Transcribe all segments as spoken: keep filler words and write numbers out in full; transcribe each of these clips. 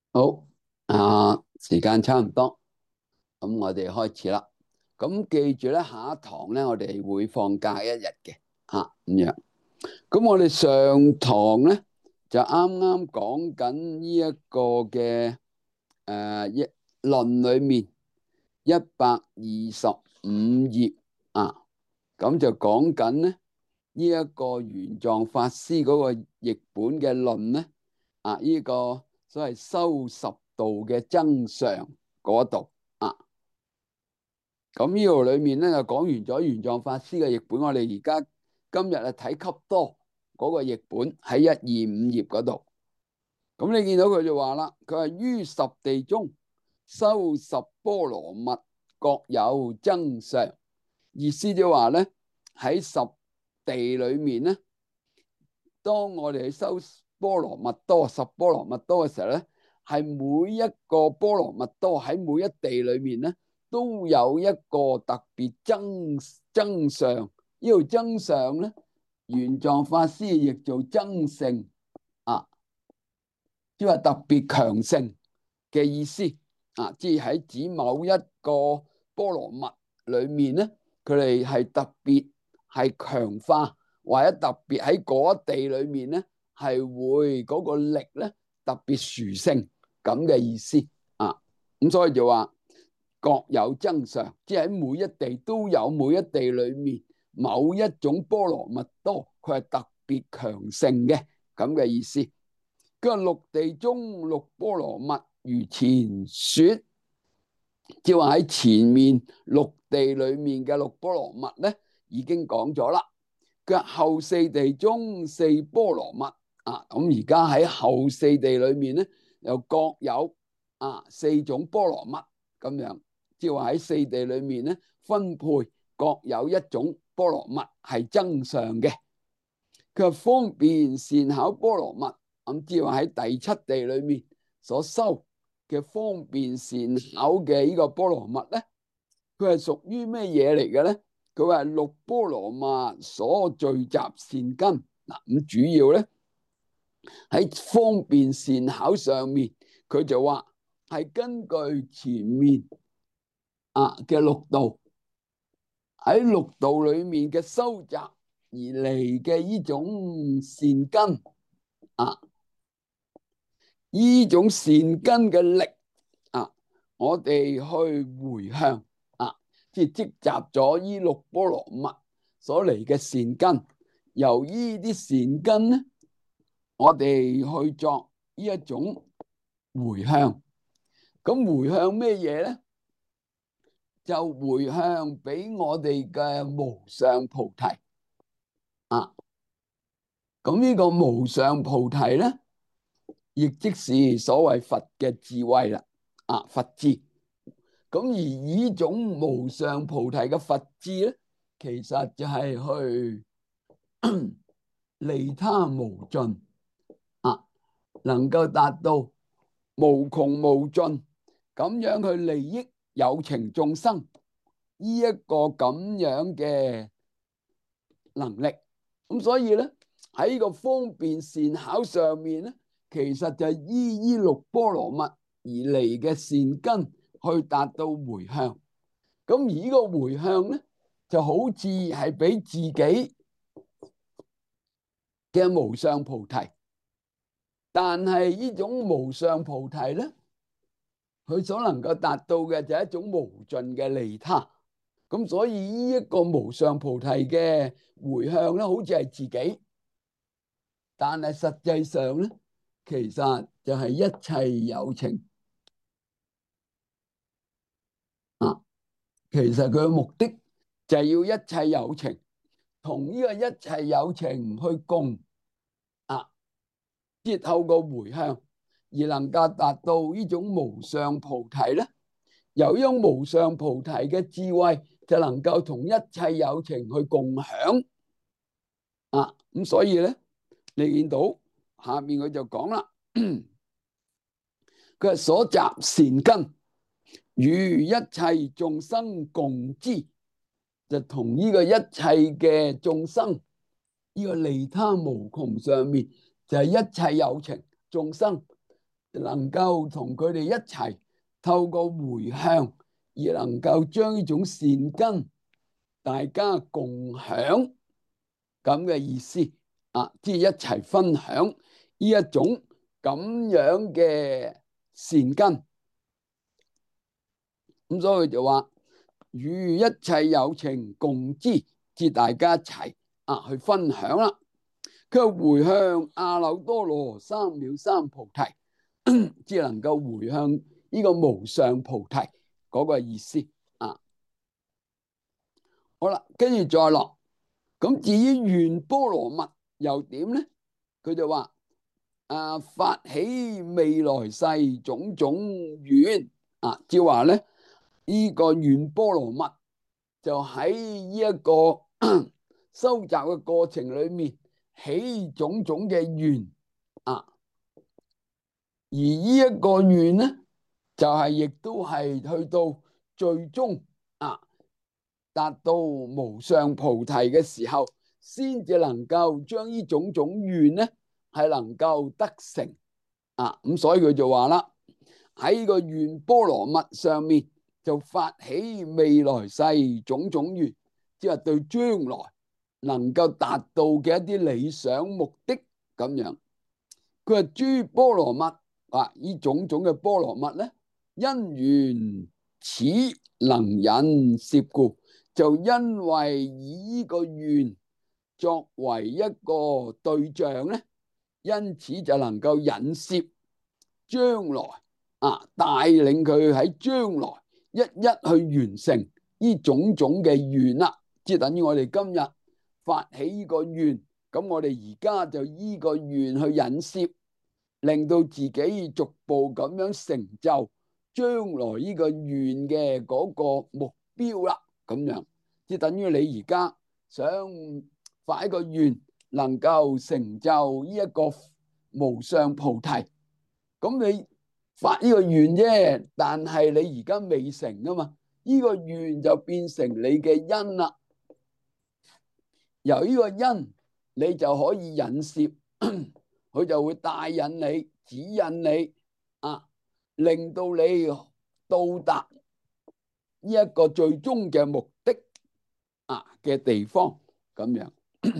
好啊，時間差唔多，咁我哋開始啦。咁記住咧，下一堂咧，我哋會放假一日嘅，吓咁樣。咁我哋上堂咧就啱啱講緊呢一個嘅誒一論裏面一百二十五頁啊，咁就講緊咧呢一個玄奘法師嗰個譯本嘅論咧。啊！呢個所謂修十道嘅真相嗰度啊，咁呢度裏面咧就講完咗玄奘法師嘅譯本。我哋而家今日啊睇笈多嗰個譯本喺一二五頁嗰度。咁你見到佢就話啦，佢係於十地中修十波羅蜜，各有真相。意思就話咧喺十地裏面咧，當我哋去修波羅蜜多十波羅蜜多嘅時候咧，係每一個波羅蜜多喺每一地裏面咧，都有一個特別真真相。呢個真相咧，玄奘法師譯做真性啊，即係特別強盛嘅意思啊，即係喺指某一個波羅蜜裏面咧，佢哋係特別係強化，或者特別喺嗰一地裏面咧，係會嗰個力咧特別殊勝咁嘅意思啊。咁所以就話各有真相，即係喺每一地都有每一地裏面某一種波羅蜜多，佢係特別強盛嘅咁嘅意思。佢話六地中六波羅蜜如前說，即係話喺前面六地裏面嘅六波羅蜜咧，已經講咗啦。佢話後四地中四波羅蜜啊，咁而家喺後四地裏面咧，又各有啊四種波羅蜜咁樣，即係話喺四地裏面咧分配各有一種波羅蜜係真相嘅。佢話方便善巧波羅蜜。咁即係話喺第七地裏面所修嘅方便善巧嘅呢個波羅蜜咧，佢係屬於咩嘢嚟嘅咧？佢話六波羅蜜所聚集善根嗱，咁主要咧喺方便善巧上面，佢就話係根據前面啊嘅六道喺六道裏面嘅收集而嚟嘅呢種善根啊。呢種善根嘅力啊，我哋去回向啊，即係積集咗呢六波羅蜜所嚟嘅善根，由呢啲善根咧，我哋去作呢一種回向。咁回向咩嘢咧？就回向俾我哋嘅無上菩提啊。咁呢個無上菩提咧，亦即是所謂佛嘅智慧啦，啊，佛智。咁而呢種無上菩提嘅佛智咧，其實就係去利他無盡啊，能夠達到無窮無盡咁樣去利益有情眾生呢一個咁樣嘅能力。咁所以咧喺呢個方便善巧上面咧，其實就係依依六波羅蜜而嚟嘅善根去達到回向。咁而呢個回向咧，就好似係俾自己嘅無上菩提，但係呢種無上菩提咧，佢所能夠達到嘅就係一種無盡嘅利他。咁所以呢一個無上菩提嘅回向咧，好似係自己，但係實際上咧，其實就係一切有情啊。其實佢嘅目的就係要一切有情同呢個一切有情去共啊，即係透過回向而能夠達到呢種無上菩提咧。由於無上菩提嘅智慧，就能夠同一切有情去共享啊。咁所以咧，你見到下面佢就講啦，佢係所集善根，與一切眾生共之，就同呢個一切嘅眾生呢個利他無窮上面，就係一切有情眾生能夠同佢哋一齊透過回向，而能夠將呢種善根大家共享咁嘅意思啊，即係一齊分享呢一種咁樣嘅善根。咁所以佢就話與一切有情共之，即大家一齊啊去分享啦。佢回向阿耨多羅三藐三菩提，只能夠回向呢個無上菩提嗰個意思啊。好啦，跟住再落。咁至於願波羅蜜又點咧？佢就話啊，發起未來世種種願啊，即係話咧呢個願波羅蜜就喺呢一個收集嘅過程裏面起種種嘅願啊，而呢一個願咧就係亦都係去到最終啊達到無上菩提嘅時候，先至能夠將呢種種願咧係能夠得成啊。咁所以佢就話啦，喺個願波羅蜜上面就發起未來世種種願，即係對將來能夠達到嘅一啲理想目的咁樣。佢話諸波羅蜜啊，呢種種嘅波羅蜜咧，因緣此能引攝故，就因為以呢個願作為一個對象咧，因此就能夠引攝將來啊，帶領佢喺將來一一去完成呢種種嘅願啦。即係等於我哋今日發起呢個願，咁我哋而家就依個願去引攝，令到自己逐步咁樣成就將來呢個願嘅嗰個目標啦。咁樣即係等於你而家想發一個願，能夠成就呢一個無上菩提，咁你發呢個願啫，但係你而家未成啊嘛，呢個願就變成你嘅因啦。由呢個因，你就可以引攝，佢就會帶引你、指引你啊，令到你到達呢一個最終嘅目的啊嘅地方咁樣。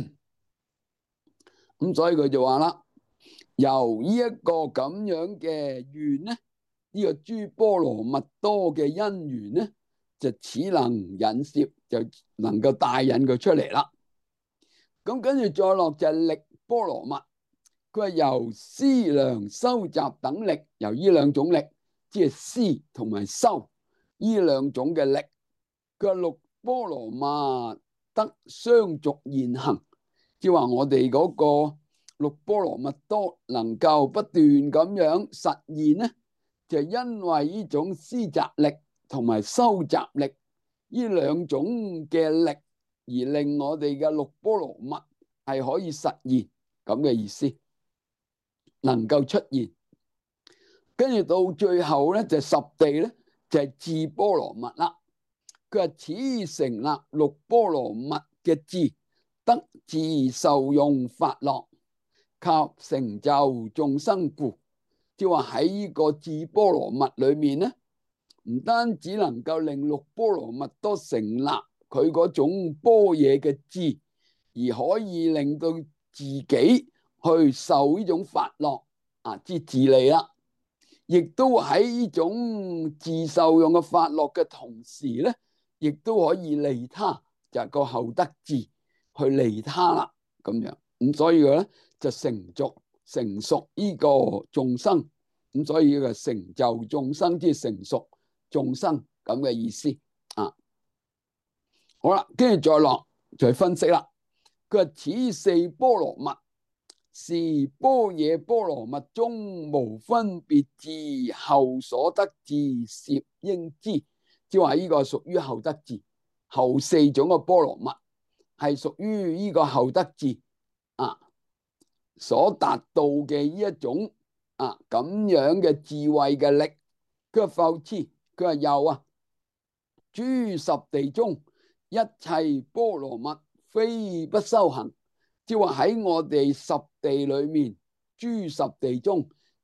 咁所以佢就話啦，由呢一個咁樣嘅願咧，呢個諸波羅蜜多嘅因緣咧，就只能引攝，就能夠帶引佢出嚟啦。咁跟住再落就係力波羅蜜，佢係由思量修集等力，由呢兩種力，即係思同埋修呢兩種嘅力。佢話六波羅蜜得相續現行，即係話我哋嗰個六波羅蜜多能夠不斷咁樣實現咧，就因為呢種思集力同埋修集力呢兩種嘅力，而令我哋嘅六波羅蜜係可以實現咁嘅意思，能夠出現。跟住到最後咧，就十地咧就係智波羅蜜啦。佢話此成立六波羅蜜嘅智，得自受用法樂及成就眾生故。即係話喺呢個智波羅蜜裏面咧，唔單止能夠令六波羅蜜多成立佢嗰種般若嘅智，而可以令到自己去受呢種法樂啊，即自利啦。亦都喺呢種自受用嘅法樂嘅同時咧，亦都可以利他，就係、是、個後得智去利他啦。咁樣咁，所以咧就成熟成熟呢個眾生，咁所以呢個成就眾生即係成熟眾生咁嘅意思啊。好啦，跟住再落再分析啦。佢話此四波羅蜜是般若波羅蜜中無分別智後所得智攝應知，即係話呢個屬於後得智，後四種嘅波羅蜜係屬於呢個後得智啊所達到嘅呢一種啊咁樣嘅智慧嘅力。佢話復次，佢話又啊，諸十地中一切波羅蜜非不修行。即係話喺我哋十地裏面，諸十地中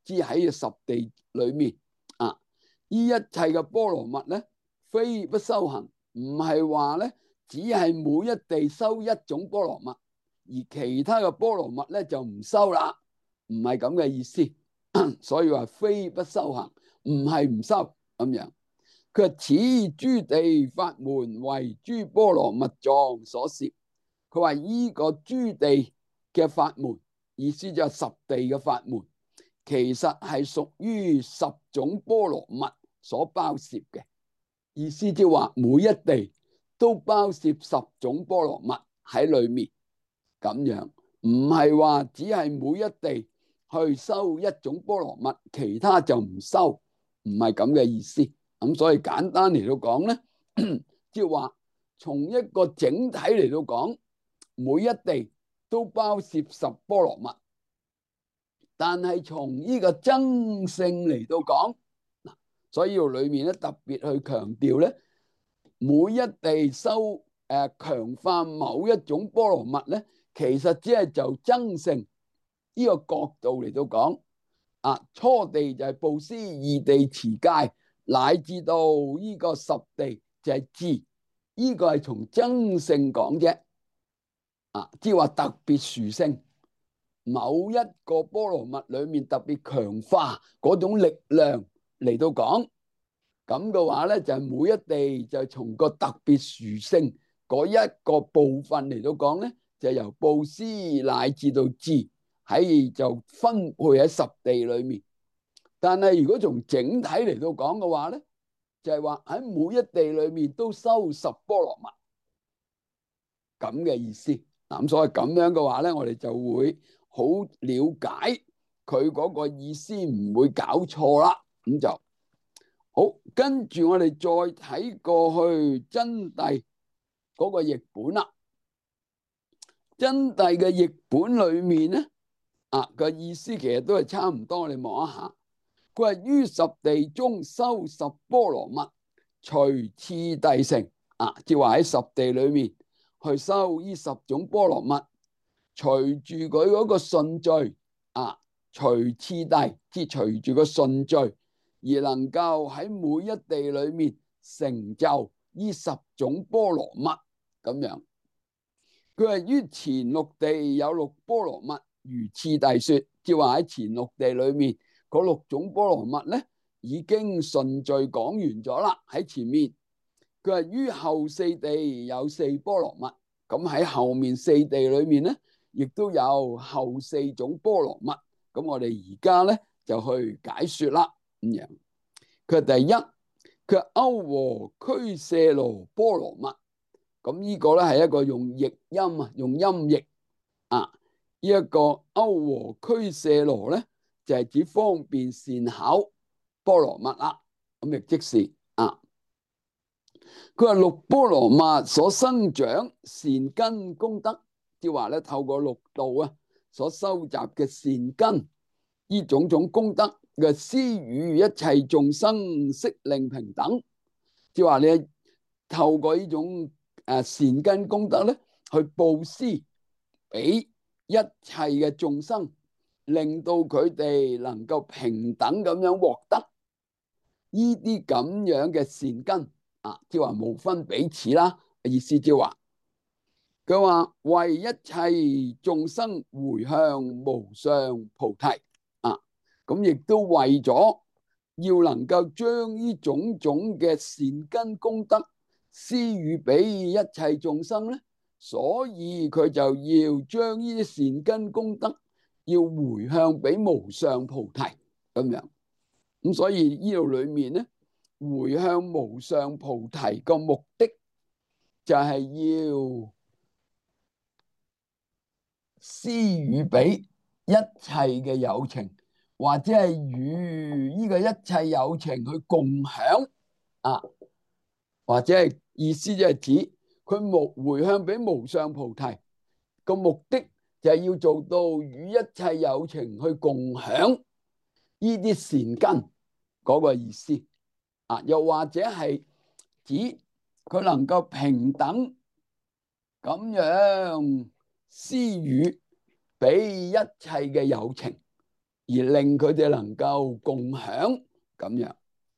之喺十地裏面啊。呢一切嘅波羅蜜咧，非不修行，唔係話咧只係每一地修一種波羅蜜，而其他嘅波羅蜜咧就唔修啦，唔係咁嘅意思。所以話非不修行，唔係唔修咁樣。佢話此諸地法門為諸波羅蜜藏所攝。佢話依個諸地嘅法門，意思就係十地嘅法門，其實係屬於十種波羅蜜所包攝嘅。意思即係話每一地都包攝十種波羅蜜喺裏面，咁樣唔係話只係每一地去修一種波羅蜜，其他就唔修，唔係咁嘅意思。咁所以簡單嚟到講咧，即係話從一個整體嚟到講，每一地都包攝十波羅蜜，但係從呢個增勝嚟到講，所以要裏面咧特別去強調咧，每一地修誒強化某一種波羅蜜咧，其實只係就增勝呢個角度嚟到講。啊，初地就係布施，二地持戒，乃至到呢個十地就係智，呢個係從增勝講啫。啊，即係話特別殊勝，某一個波羅蜜裏面特別強化嗰種力量嚟到講，咁嘅話咧就係每一地就從個特別殊勝嗰一個部分嚟到講咧，就由布施乃至到智喺就分配喺十地裏面。但係如果從整體嚟到講嘅話咧，就係話喺每一地裏面都修十波羅蜜咁嘅意思。咁所以咁樣嘅話咧，我哋就會好了解佢嗰個意思，唔會搞錯啦。咁就好，跟住我哋再睇過去真諦嗰個譯本啦。真諦嘅譯本裏面咧，啊個意思其實都係差唔多。我哋望一下，佢話於十地中修十波羅蜜，隨次第成。啊，即係話喺十地裏面去修呢十種波羅蜜，隨住佢嗰個順序啊，隨次第，即係隨住個順序，而能夠喺每一地裏面成就呢十種波羅蜜咁樣。佢係於前六地有六波羅蜜，如次第說，即係話喺前六地裏面嗰六種波羅蜜咧，已經順序講完咗啦。喺前面佢係於後四地有四波羅蜜，咁喺後面四地裏面咧，亦都有後四種波羅蜜。咁我哋而家咧就去解說啦。咁樣佢係第一，佢係歐和俱舍羅波羅蜜。咁呢個咧係一個用譯音啊，用音譯啊。呢、這、一個歐和俱舍羅咧，就係、是、指方便善巧波羅蜜啦。咁亦即是啊，佢話六波羅蜜所生長善根功德，即係話咧透過六道啊所收集嘅善根，呢種種功德嘅施與一切眾生，悉令平等。即係話你透過呢種誒善根功德咧，去布施俾一切嘅眾生，令到佢哋能夠平等咁樣獲得呢啲咁樣嘅善根啊，即係話無分彼此啦。意思即係話，佢話為一切眾生回向無上菩提啊，咁亦都為咗要能夠將呢種種嘅善根功德施予俾一切眾生咧，所以佢就要將呢啲善根功德要回向俾無上菩提咁樣。咁所以呢度裏面咧，回向無上菩提個目的就係要施予俾一切嘅有情，或者係與呢個一切有情去共享啊，或者係意思就係指佢無回向俾無上菩提個目的就係要做到與一切有情去共享呢啲善根嗰個意思啊，又或者係指佢能夠平等咁樣施予俾一切嘅有情而令佢哋能夠共享咁樣。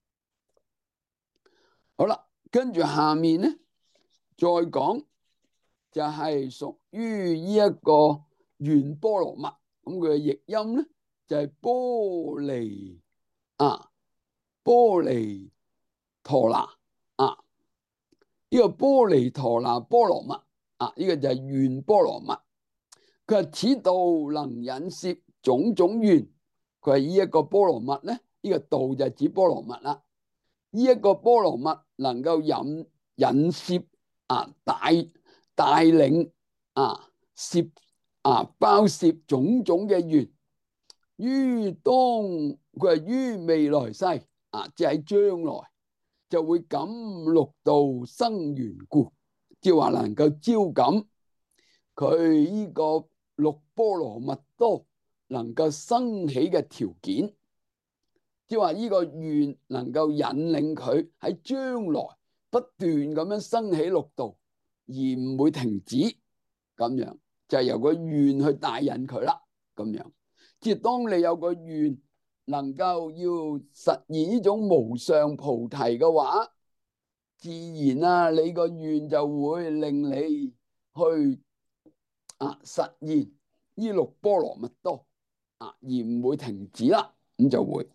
好啦，跟住下面咧再講就係屬於呢一個圓波羅蜜，咁佢嘅譯音咧就係波離啊，波離陀那啊，呢個波離陀那波羅蜜啊，呢個就係圓波羅蜜。佢話此道能引攝種種緣，佢係呢一個波羅蜜咧，呢個道就係指波羅蜜啦。呢一個波羅蜜能夠引引攝啊，帶帶領啊，攝啊，包攝種種嘅緣，於當佢係於未來世啊，即係將來就會感六道生緣故，即係話能夠招感佢呢個六波羅蜜多能夠生起嘅條件。即係話呢個願能夠引領佢喺將來不斷咁樣生起六道，而唔會停止，咁樣就係由個願去帶引佢啦。咁樣，即係當你有個願能夠要實現呢種無上菩提嘅話，自然啊，你個願就會令你去啊實現呢六波羅蜜多啊，而唔會停止啦。咁就會。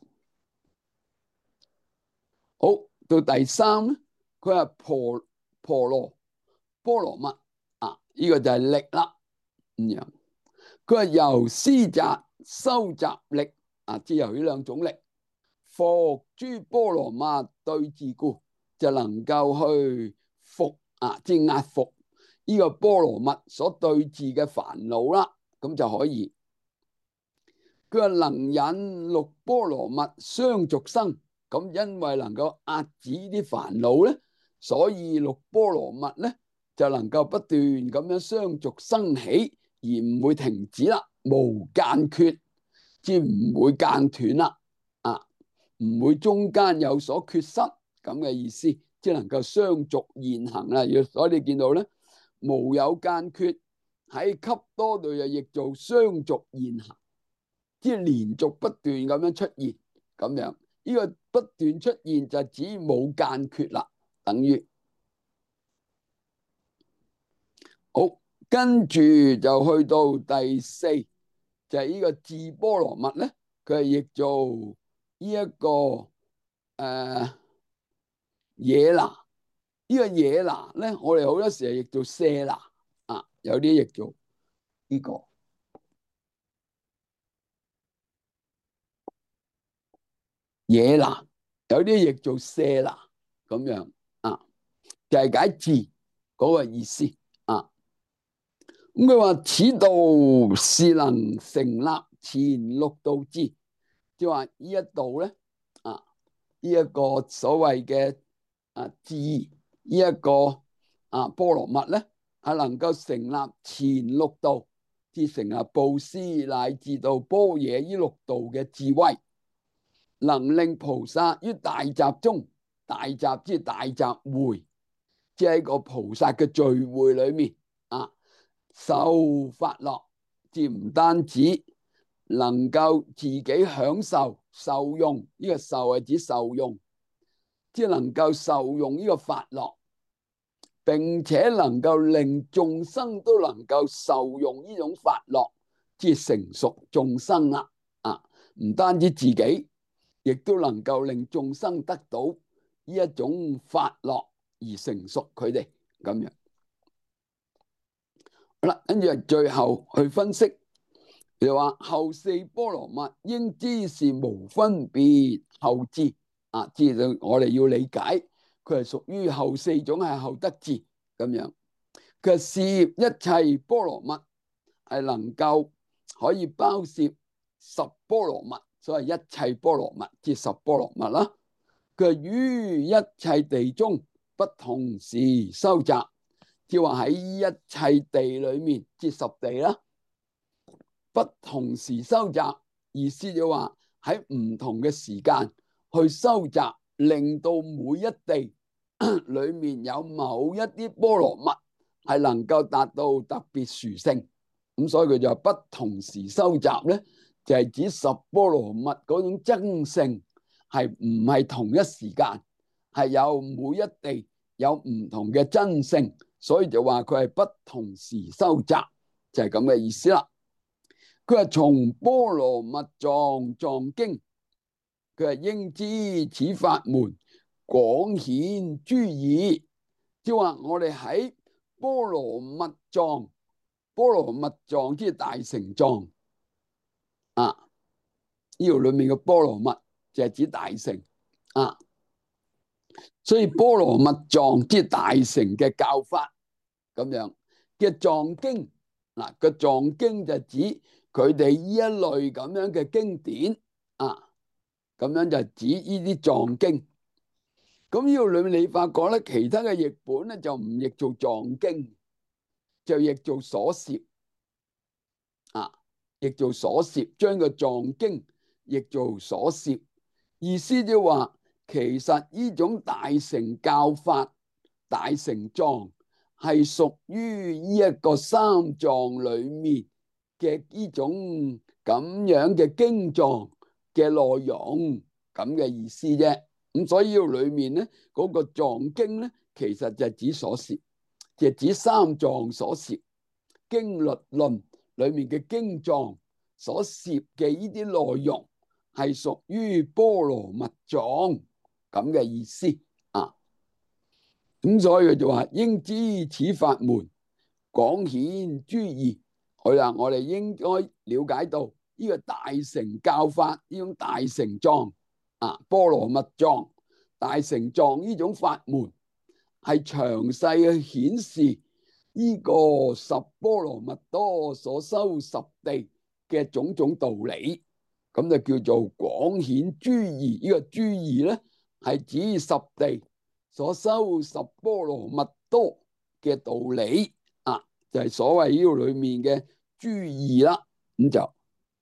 好，到第三咧，佢係婆婆羅波羅蜜啊，呢、這個就係力啦。咁樣，佢係由施集收集力啊，即係由呢兩種力，伏諸波羅蜜對治故，就能夠去伏啊，即係壓服呢個波羅蜜所對治嘅煩惱啦。咁就可以。佢係能引六波羅蜜相續生。咁因為能夠壓止啲煩惱咧，所以六波羅蜜咧就能夠不斷咁樣相續生起，而唔會停止啦，無間缺，即係唔會間斷啦，啊，唔會中間有所缺失咁嘅意思，即係能夠相續現行啦。所以你見到咧，無有間缺喺笈多度又譯做相續現行，即係連續不斷咁樣出現咁樣。呢個不斷出現就指冇間缺啦，等於好，跟住就去到第四，就係、是、呢個智波羅蜜咧，佢係譯做呢一個誒野拿，呢個野拿咧，我哋好多時係譯做舍拿啊，有啲譯做呢、這個野拿，有啲譯做舍拿咁樣啊，就係、是、解智嗰個意思啊。咁佢話此道是能成立前六道智，即係話呢一度咧啊，呢、這、一個所謂嘅啊智，呢、這、一個啊波羅蜜咧，係能夠成立前六道，至成立布施乃至到般若呢六道嘅智慧，能令菩薩於大集中，大集即係大集會，即係喺個菩薩嘅聚會裏面啊。受法樂，即唔單止能夠自己享受受用，呢、這個受係指受用，即係能夠受用呢個法樂，並且能夠令眾生都能夠受用呢種法樂，即係成熟眾生啦。啊，唔單止自己，亦都能夠令眾生得到呢一種法樂而成熟佢哋咁樣。好啦，跟住最後去分析，就話後四波羅蜜應知是無分別後智啊，知道我哋要理解佢係屬於後四種係後得智咁樣。佢係事業一切波羅蜜係能夠可以包攝十波羅蜜，所謂一切波羅蜜即十波羅蜜啦。佢係於一切地中不同時收集。即係話喺一切地裏面，即十地啦，不同時收集，意思就話喺唔同嘅時間去收集，令到每一地裏面有某一啲波羅蜜係能夠達到特別殊勝。咁所以佢就不同時收集咧， 就係指十波羅蜜嗰種增盛係唔係同一時間，係有每一地有唔同嘅增盛，所以就話佢係不同時收集，就係咁嘅意思啦。佢話從波羅蜜藏藏經，佢係應知此法門廣顯諸義，即係話我哋喺波羅蜜藏，波羅蜜藏即係大乘藏啊，呢度裏面嘅波羅蜜就係指大乘啊，所以波羅蜜藏即係大乘嘅教法咁樣嘅藏經嗱，個藏經就指佢哋呢一類咁樣嘅經典啊，咁樣就指呢啲藏經。咁呢度裏面你發覺咧，其他嘅譯本咧就唔譯做藏經，就譯做所攝啊，譯做所攝，將個藏經譯做所攝，意思就話其實呢種大乘教法、大乘藏係屬於呢一個三藏裏面嘅呢種咁樣嘅經藏嘅內容，咁嘅意思啫。咁所以呢度裏面咧，嗰個藏經咧，其實就係指所攝，就係指三藏所攝經律論裏面嘅經藏所攝嘅呢啲內容，係屬於波羅蜜藏咁嘅意思啊。咁所以佢就話應知此法門廣顯諸義，佢話我哋應該了解到呢個大乘教法，呢種大乘藏啊，波羅蜜藏、大乘藏呢種法門係詳細去顯示呢個十波羅蜜多所修十地嘅種種道理，咁就叫做廣顯諸義。呢個諸義咧係指十地所修十波羅蜜多嘅道理啊，就係所謂呢度裏面嘅諸義啦。咁就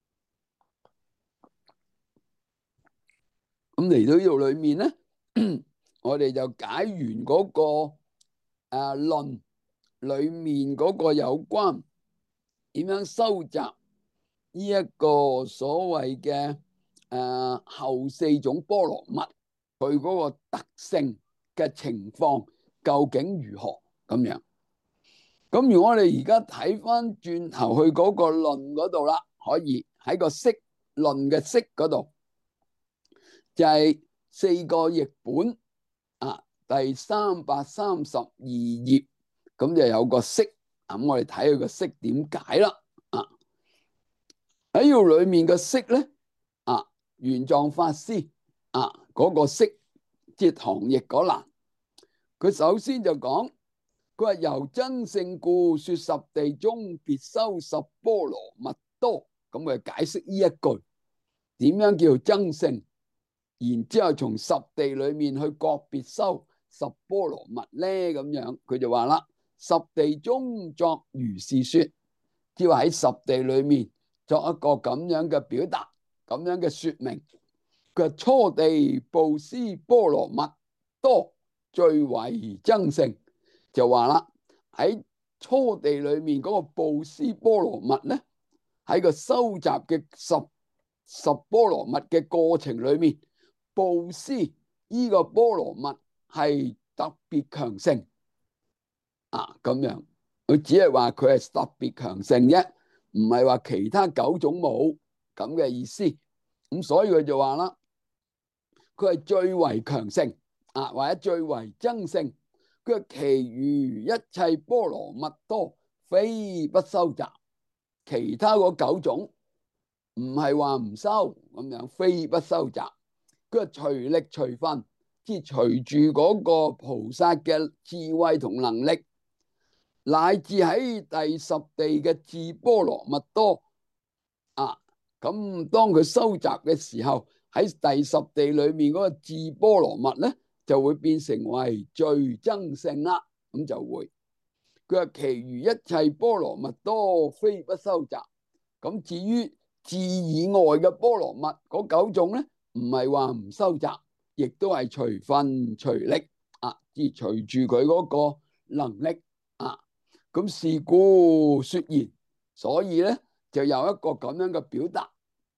咁嚟到呢度裏面咧，我哋就解完嗰個誒論裏面嗰個有關點樣收集呢一個所謂嘅誒後四種波羅蜜，佢嗰個特性嘅情況究竟如何咁樣？咁如果我哋而家睇翻轉頭去嗰個論嗰度啦，可以喺個釋論嘅釋嗰度，就係四個譯本啊，第三百三十二頁，咁就有個釋，咁我哋睇佢個釋點解啦。啊，喺呢度裏面嘅釋咧，啊，玄奘法師啊嗰個釋，即係唐譯嗰欄，佢首先就講，佢話由增盛故說十地中別修十波羅蜜多，咁佢解釋呢一句點樣叫增盛，然之後從十地裏面去個別修十波羅蜜咧，咁樣佢就話啦，十地中作如是說，即係話喺十地裏面作一個咁樣嘅表達，咁樣嘅說明。佢話初地布施波羅蜜多最為增盛，就話啦，喺初地裏面嗰個布施波羅蜜咧，喺個收集嘅十十波羅蜜嘅過程裏面，布施呢個波羅蜜係特別強盛啊，咁樣佢只係話佢係特別強盛啫，唔係話其他九種冇咁嘅意思。咁所以佢就話啦，佢係最為強盛啊，或者最為增盛。佢話其餘一切波羅蜜多非不收集，其他嗰九種唔係話唔收咁樣，非不收集。佢話隨力隨分，即係隨住嗰個菩薩嘅智慧同能力，乃至喺第十地嘅智波羅蜜多啊，咁當佢收集嘅時候，喺第十地裏面嗰個智波羅蜜咧，就會變成為最增盛啦。咁就會佢話其餘一切波羅蜜多非不收集。咁至於智以外嘅波羅蜜嗰九種咧，唔係話唔收集，亦都係隨分隨力啊，即係隨住佢嗰個能力啊。咁是故說言，所以咧就有一個咁樣嘅表達。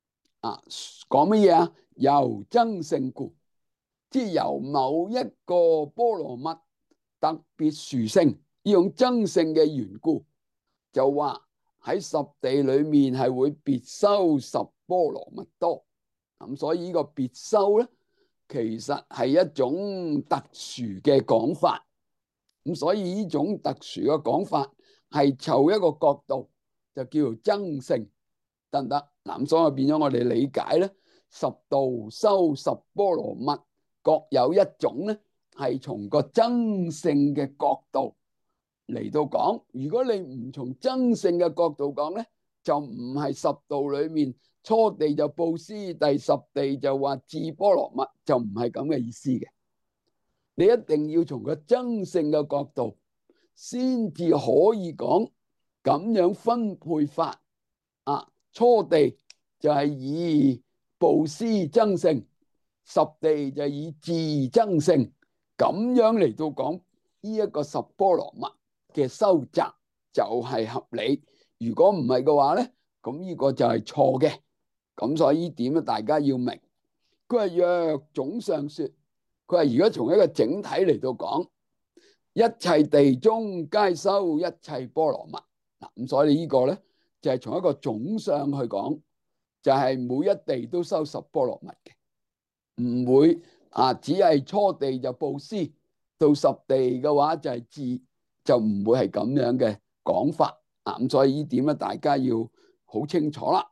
啊，講乜嘢啊？由增勝故，即係由某一個波羅蜜特別殊勝，呢種增勝嘅緣故，就話喺十地裏面係會別修十波羅蜜多。咁所以呢個別修咧，其實係一種特殊嘅講法。咁所以呢種特殊嘅講法係就一個角度，就叫做增勝，得唔得？嗱，所以變咗我哋理解咧，十道修十波羅蜜各有一種咧，係從個增勝嘅角度嚟到講。如果你唔從增勝嘅角度講咧，就唔係十道裏面初地就布施，第十地就話智波羅蜜，就唔係咁嘅意思嘅。你一定要從個增勝嘅角度，先至可以講咁樣分配法。啊，初地就係以布施增勝，十地就以智增勝，咁樣嚟到講呢一個十波羅蜜嘅收集就係合理。如果唔係嘅話咧，咁呢個就係錯嘅。咁所以呢點咧，大家要明。佢話若總上說，佢話如果從一個整體嚟到講，一切地中皆修一切波羅蜜。嗱，咁所以呢個咧就係從一個總上去講，就係每一地都修十波羅蜜嘅，唔會啊只係初地就布施，到十地嘅話就係智，就唔會係咁樣嘅講法。啊，咁所以呢點咧，大家要好清楚啦。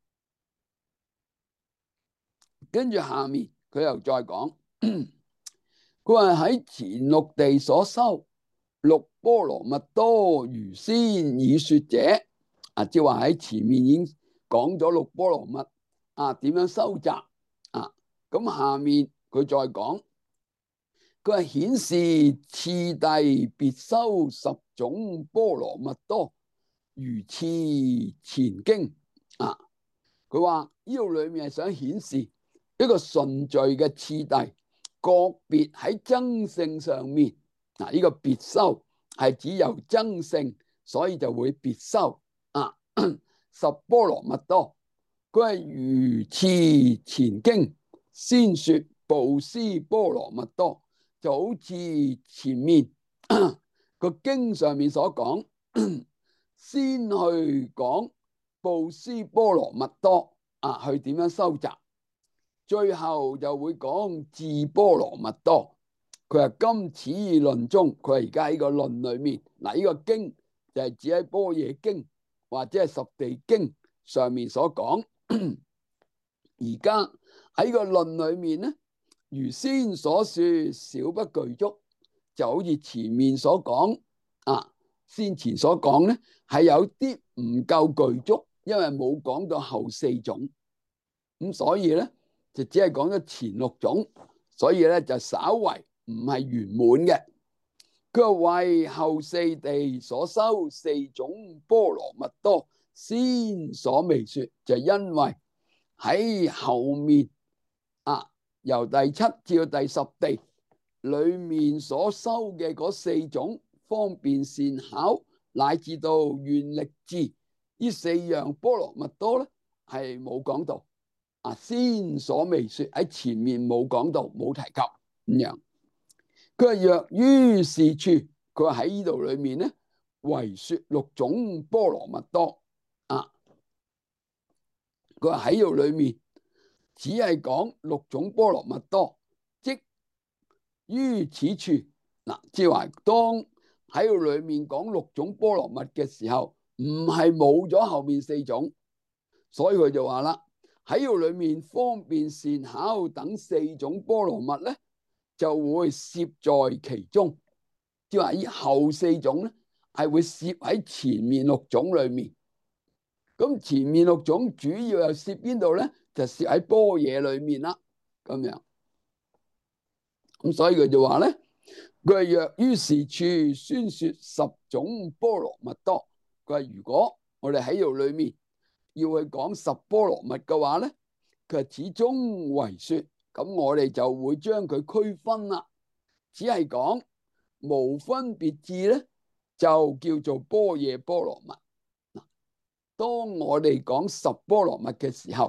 跟住下面佢又再講，佢話喺前六地所修六波羅蜜多，如先已說者。啊，即係話喺前面已經講咗六波羅蜜啊，點樣收集啊？咁下面佢再講，佢話顯示次第別修十種波羅蜜多，如次前經啊。佢話呢度裏面係想顯示一個順序嘅次第，個別喺增勝上面。嗱、啊，呢、這個別修係指由增勝，所以就會別修啊。十波羅蜜多，佢係如次前經先說布施波羅蜜多，就好似前面個經上面所講，先去講布施波羅蜜多啊，去點樣收集，最後就會講智波羅蜜多。佢話今此論中，佢話而家喺個論裏面，嗱、這、呢個經就係指喺般若經或者係十地經上面所講。而家喺個論裏面咧，如先所說少不具足，就好似前面所講啊，先前所講咧係有啲唔夠具足，因為冇講到後四種，咁所以咧就只係講咗前六種，所以咧就稍為唔係圓滿嘅。佢話為後四地所修四種波羅蜜多，先所未說，就因為喺後面啊，由第七至到第十地裏面所修嘅嗰四種方便善巧乃至到願力智呢四樣波羅蜜多咧，係冇講到啊，先所未說，喺前面冇講到，冇提及咁樣。佢話若於是處，佢話喺呢度裏面咧，唯說六種波羅蜜多啊。佢話喺呢度裏面只係講六種波羅蜜多，即於此處嗱，即係話當喺度裏面講六種波羅蜜嘅時候，唔係冇咗後面四種，所以佢就話啦，喺度裏面方便善巧等四種波羅蜜咧，就會攝在其中，即係話呢後四種咧係會攝喺前面六種裏面。咁前面六種主要又攝邊度咧？就攝喺般若裏面啦。咁樣，咁所以佢就話咧，佢係若於是處宣說十種波羅蜜多。佢話如果我哋喺度裏面要去講十波羅蜜嘅話咧，佢係始終為說。咁我哋就會將佢區分啦，只係講無分別智咧，就叫做般若波羅蜜。當我哋講十波羅蜜嘅時候，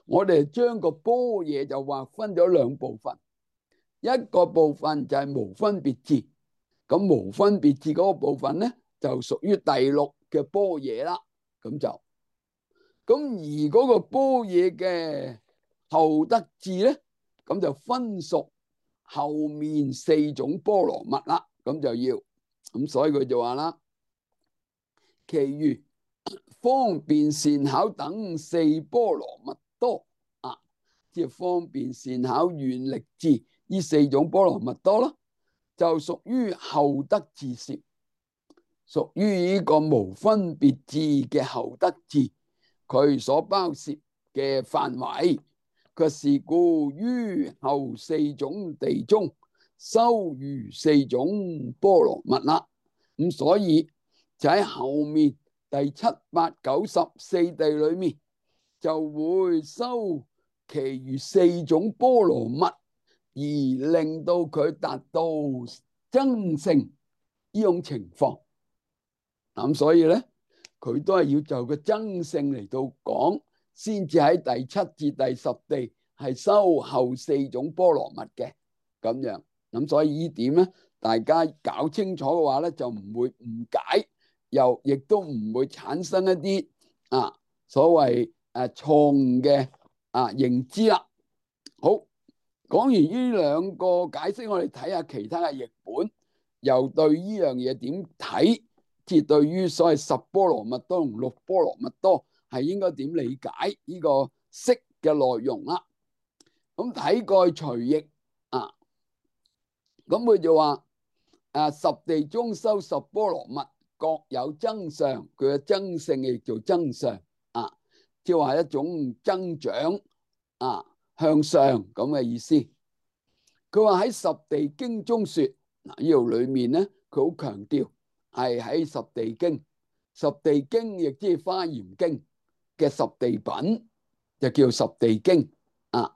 我哋將個般若就劃分咗兩部分，一個部分就係無分別智，咁無分別智嗰個部分咧就屬於第六嘅般若啦。咁就咁而嗰個般若嘅後得智咧，咁就分屬後面四種波羅蜜啦。咁就要咁，所以佢就話啦，其餘方便善巧等四波羅蜜多啊，即係方便善巧願力智呢四種波羅蜜多啦，就屬於後得智攝，屬於呢個無分別智嘅後得智，佢所包攝嘅範圍。佢是故於後四種地中修餘四種波羅蜜啦。咁所以就喺後面第七、八、九、十四地裏面就會修其餘四種波羅蜜，而令到佢達到增勝呢種情況。咁所以咧，佢都係要就個增勝嚟到講，先至喺第七至第十地係修後四種波羅蜜嘅咁樣。咁所以呢點咧，大家搞清楚嘅話咧，就唔會誤解，又亦都唔會產生一啲啊所謂誒錯誤嘅啊認知啦。好，講完呢兩個解釋，我哋睇下其他嘅譯本，又對呢樣嘢點睇？即係對於所謂十波羅蜜多同六波羅蜜多係應該點理解呢個釋嘅內容啦？咁睇過去隨譯啊，咁佢就話誒十地中修十波羅蜜，各有增上，佢嘅增勝亦做增上啊，即係話一種增長啊向上咁嘅意思。佢話喺十地經中說，嗱呢度裏面咧，佢好強調係喺十地經，十地經亦即係華嚴經嘅十地品，就叫十地經啊。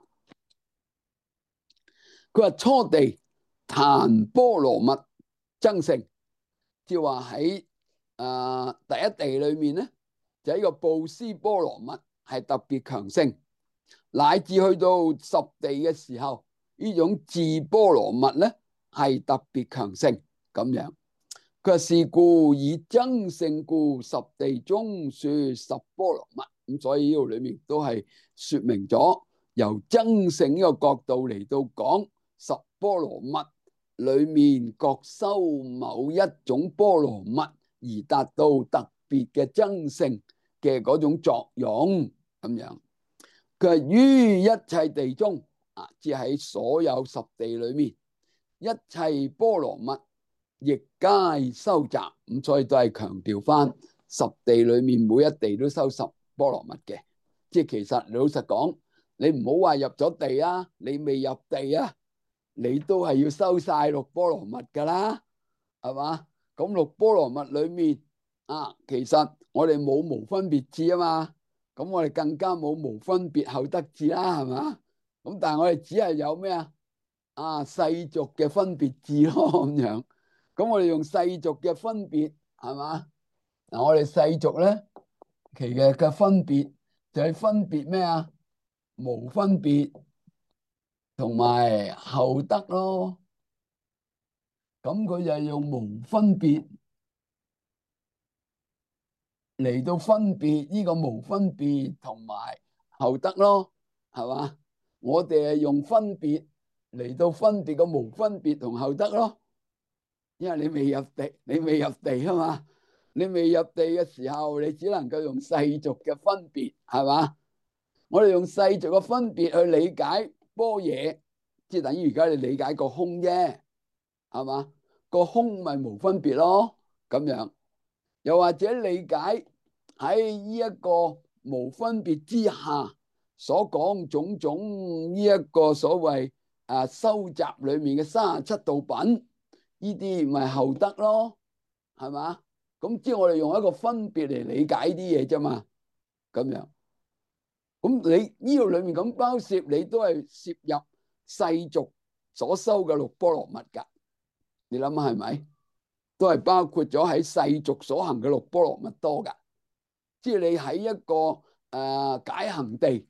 佢話初地檀波羅蜜增勝，即係話喺誒第一地裏面咧，就係呢個布施波羅蜜係特別強盛，乃至去到十地嘅時候，呢種智波羅蜜咧係特別強盛咁樣。佢話是故以增勝故，十地中說十波羅蜜。咁所以呢度裏面都係說明咗，由增勝呢個角度嚟到講十波羅蜜裏面各修某一種波羅蜜而達到特別嘅增勝嘅嗰種作用咁樣。佢係於一切地中啊，即喺所有十地裏面，一切波羅蜜亦皆收集。咁所以都係強調翻十地裏面每一地都收十波羅蜜嘅。即係其實老實講，你唔好話入咗地啊，你未入地啊，你都係要收晒六波羅蜜噶啦，係嘛？咁六波羅蜜裏面啊，其實我哋冇無分別智啊嘛，咁我哋更加冇無分別後得智啦，係嘛？咁但係我哋只係有咩啊？啊世俗嘅分別智咯咁樣。咁我哋用世俗嘅分別係嘛？嗱，我哋世俗咧，其實嘅分別就係分別咩啊？無分別同埋後得咯。咁佢就用無分別嚟到分別呢個無分別同埋後得咯，係嘛？我哋係用分別嚟到分別個無分別同後得咯。因為你未入地，你未入地啊嘛，你未入地嘅時候，你只能夠用世俗嘅分別，係嘛？我哋用世俗嘅分別去理解般若，即係等於而家你理解個空啫，係嘛？個空咪無分別咯，咁樣。又或者理解喺呢一個無分別之下所講種種呢一個所謂啊收集裏面嘅三十七道品。呢啲咪後得咯，係嘛？咁即係我哋用一個分別嚟理解啲嘢啫嘛，咁樣。咁你呢度裏面咁包攝，你都係攝入世俗所修嘅六波羅蜜噶。你諗下係咪？都係包括咗喺世俗所行嘅六波羅蜜多噶。即係你喺一個誒解行地，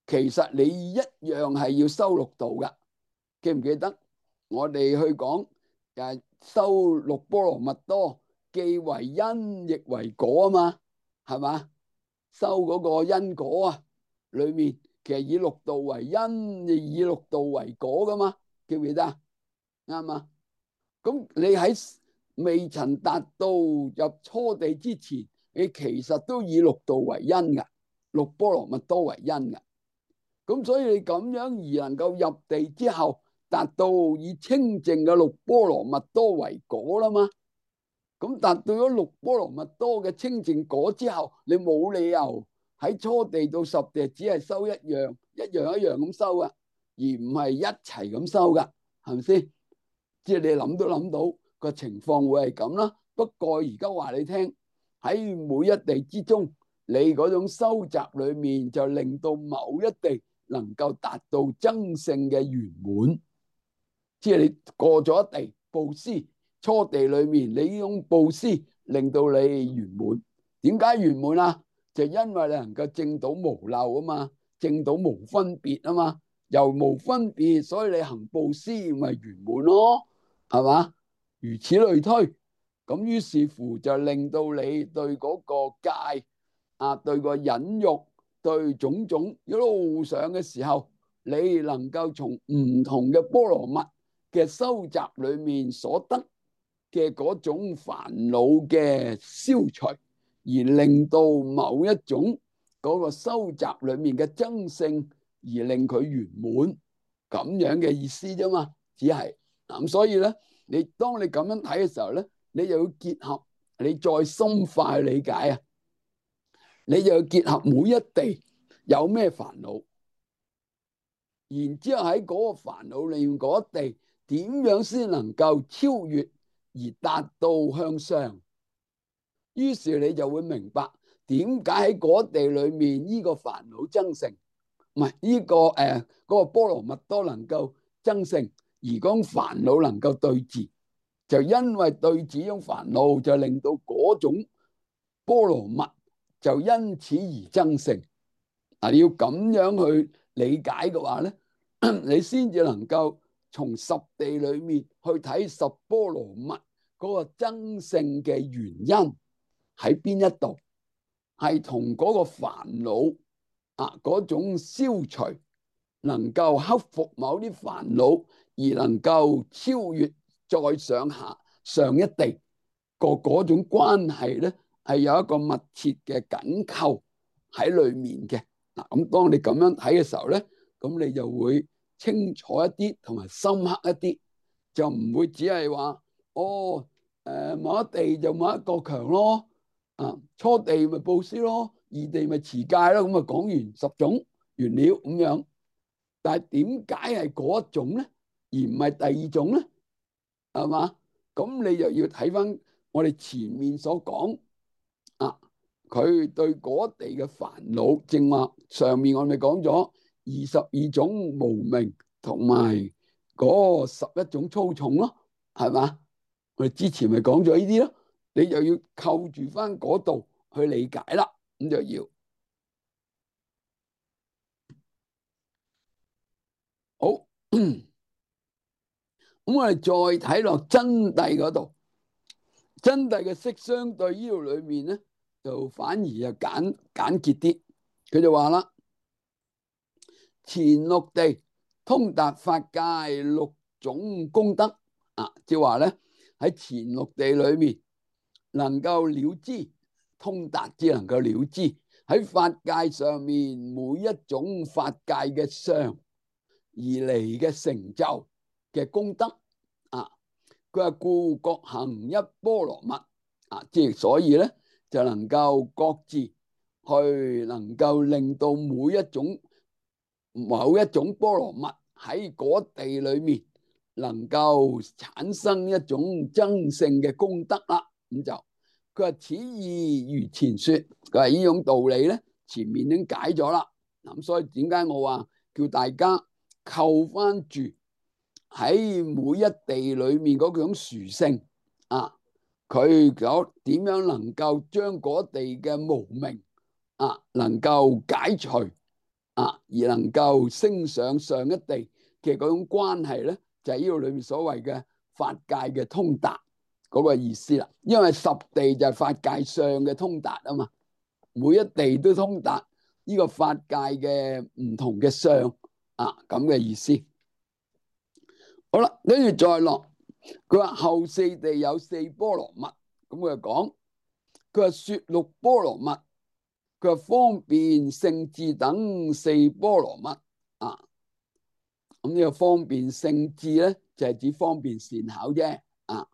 其實你一樣係要修六道噶，記唔記得？我哋去講誒，修六波羅蜜多，既為因亦為果啊嘛，係嘛？修嗰個因果啊，裏面其實以六道為因，亦以六道為果噶嘛，記唔記得啊？啱嘛？咁你喺未曾達到入初地之前，你其實都以六道為因噶，六波羅蜜多為因噶。咁所以你咁樣而能夠入地之後，達到以清淨嘅六波羅蜜多為果啦嘛。咁達到咗六波羅蜜多嘅清淨果之後，你冇理由喺初地到十地只係修一樣，一樣一樣咁修噶，而唔係一齊咁修噶，係咪先？即係你諗都諗到個情況會係咁啦。不過而家話你聽，喺每一地之中，你嗰種修習裏面就令到某一地能夠達到增勝嘅圓滿。即係你過咗一地布施，初地裏面你呢種布施令到你圓滿。點解圓滿啊？就因為你能夠證到無漏啊嘛，證到無分別啊嘛，由無分別，所以你行布施咪圓滿咯，係嘛？如此類推，咁於是乎就令到你對嗰個戒啊，對個忍辱，對種種一路上嘅時候，你能夠從唔同嘅波羅蜜嘅收集裏面所得嘅嗰種煩惱嘅消除，而令到某一種嗰個收集裏面嘅增勝，而令佢圓滿，咁樣嘅意思啫嘛，只係咁。所以咧，你當你咁樣睇嘅時候咧，你就要結合你再深化去理解啊，你就要結合每一地有咩煩惱，然之後喺嗰個煩惱裏面嗰地點樣先能夠超越而達到向上，於是你就會明白點解喺嗰地裏面呢個煩惱增勝，唔係呢個誒嗰個波羅蜜多能夠增勝，而講煩惱能夠對治，就因為對治呢種煩惱，就令到嗰種波羅蜜就因此而增勝。嗱，你要咁樣去理解嘅話咧，你先至能夠從十地裏面去睇十波羅蜜嗰個增勝嘅原因喺邊一度，係同嗰個煩惱啊嗰種消除，能夠克服某啲煩惱，而能夠超越再上下上一地個嗰種關係咧，係有一個密切嘅緊扣喺裏面嘅。嗱，咁當你咁樣睇嘅時候咧，咁你就會清楚一啲，同埋深刻一啲，就唔會只係話哦，誒某一地就某一個強咯，啊初地咪布施咯，二地咪持戒咯，咁啊講完十種原料咁樣。但係點解係嗰一種咧，而唔係第二種咧？係嘛？咁你又要睇翻我哋前面所講啊。佢對嗰地嘅煩惱，正話上面我咪講咗二十二種無明，同埋嗰十一種粗重咯，係嘛？我哋之前咪講咗呢啲咯，你就要扣住翻嗰度去理解啦，咁就要好。咁我哋再睇落真諦嗰度，真諦嘅色相對呢度裏面咧，就反而就簡簡潔啲。佢就話啦，前六地通達法界六種功德啊，即係話咧喺前六地裏面能夠了知通達，只能夠了知喺法界上面每一種法界嘅相而嚟嘅成就嘅功德啊。佢話故各行一波羅蜜啊，即係所以咧就能夠各自去能夠令到每一種某一種波羅蜜喺嗰地裏面能夠產生一種增勝嘅功德啦。咁就佢話此義如前說，佢話呢種道理咧前面已經解咗啦。咁所以點解我話叫大家扣翻住喺每一地裏面嗰種殊勝啊，佢有點樣能夠將嗰地嘅無明啊能夠解除， 啊，而能夠升上上一地嘅嗰種關係咧，就係呢度裏面所謂嘅法界嘅通達嗰個意思啦。因為十地就係法界上嘅通達啊嘛，每一地都通達呢個法界嘅唔同嘅相啊，咁嘅意思。好啦，跟住再落，佢話後四地有四波羅蜜，咁佢就講，佢話說六波羅蜜，佢話方便勝智等四波羅蜜啊。咁呢個方便勝智咧，就係指方便善巧啫啊。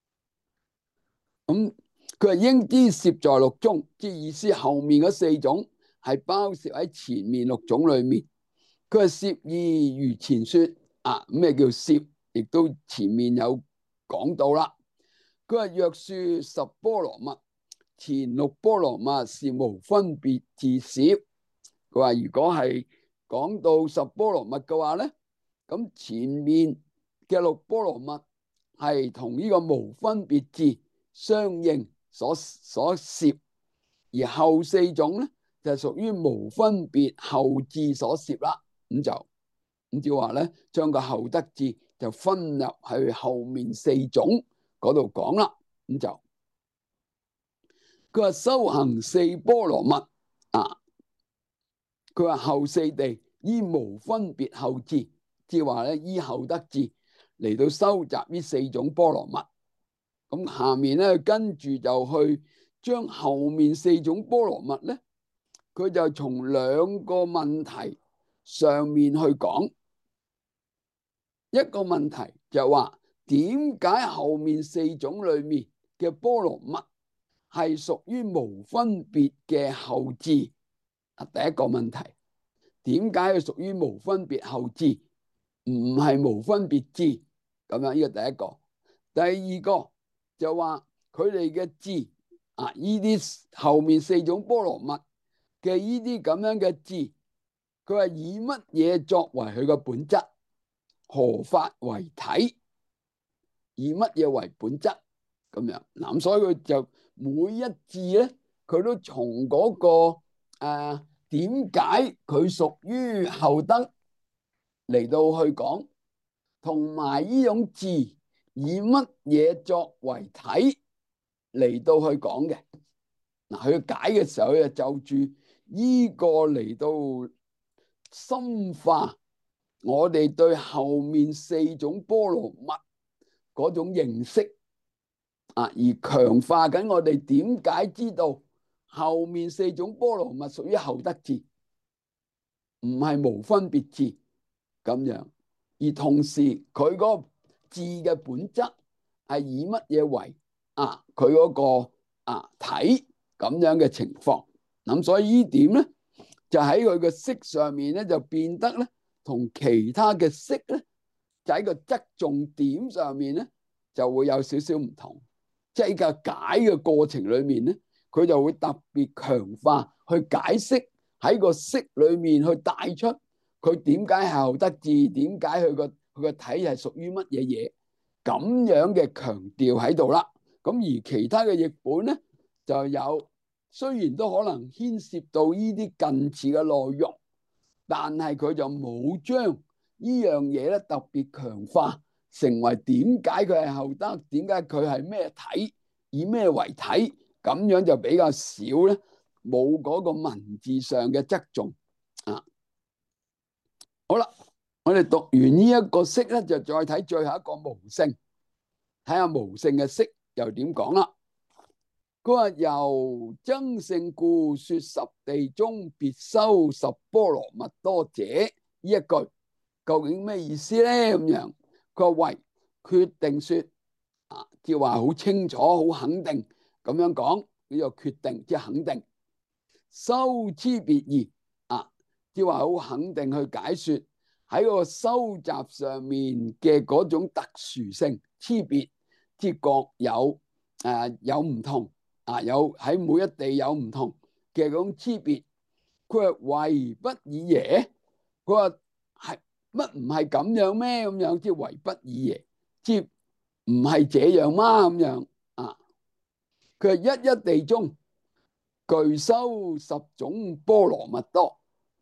咁佢話應知攝在六中，即係意思後面嗰四種係包攝喺前面六種裏面。佢話攝義如前說啊，咩叫攝？亦都前面有講到啦。佢話若說十波羅蜜，前六波羅蜜是無分別自攝。佢話如果係講到十波羅蜜嘅話咧，咁前面嘅六波羅蜜係同呢個無分別智相應所所攝，而後四種咧就屬於無分別後智所攝啦。咁就咁即係話咧，將個後得智就分入去後面四種嗰度講啦。咁就佢話修行四波羅蜜啊，佢話後四地依無分別後智，即係話咧依後得智嚟到收集呢四種波羅蜜。咁下面咧跟住就去將後面四種波羅蜜咧，佢就從兩個問題上面去講。一個問題就話點解後面四種裏面嘅波羅蜜係屬於無分別嘅後智？啊，第一個問題，點解佢屬於無分別後智，唔係無分別智？咁樣呢個第一個。第二個就話佢哋嘅智啊，呢啲後面四種波羅蜜嘅呢啲咁樣嘅智，佢係以乜嘢作為佢嘅本質？何法為體？以乜嘢為本質？咁樣嗱，所以佢就每一字咧，佢都從嗰個誒點解佢屬於後得嚟到去講，同埋呢種字以乜嘢作為體嚟到去講嘅。嗱，佢解嘅時候就就住呢個嚟到深化我哋對後面四種波羅蜜嗰種認識啊，而強化緊我哋點解知道後面四種波羅蜜屬於後得智，唔係無分別智咁樣。而同時佢嗰個智嘅本質係以乜嘢為啊佢嗰個啊體咁樣嘅情況。咁所以呢點咧就喺佢嘅色上面咧就變得咧同其他嘅色咧就喺個側重點上面咧就會有少少唔同。即係個解嘅過程裏面咧，佢就會特別強化去解釋喺個色裏面去帶出佢點解係後得智，點解佢個佢個體係屬於乜嘢嘢咁樣嘅強調喺度啦。咁而其他嘅譯本咧就有，雖然都可能牽涉到呢啲近似嘅內容，但係佢就冇將呢樣嘢咧特別強化，成為點解佢係後得，點解佢係咩體，以咩為體，咁樣就比較少咧，冇嗰個文字上嘅側重啊。好啦，我哋讀完呢一個色咧，就再睇最後一個無性，睇下無性嘅色又點講啦。佢話由增勝故說十地中別修十波羅蜜多者，呢一句究竟咩意思咧？咁樣佢話為決定說啊，即係話好清楚、好肯定咁樣講，呢個決定即係肯定。修差別義啊，即係話好肯定去解說喺個收集上面嘅嗰種特殊性、差別，即係各有誒、啊、有唔同。啊，有喺每一地有唔同嘅嗰種差別，佢話唯不以耶，佢話係乜唔係咁樣咩？咁樣即係唯不以耶，即係唔係這樣嗎？咁樣啊，佢話一一地中具修十種波羅蜜多，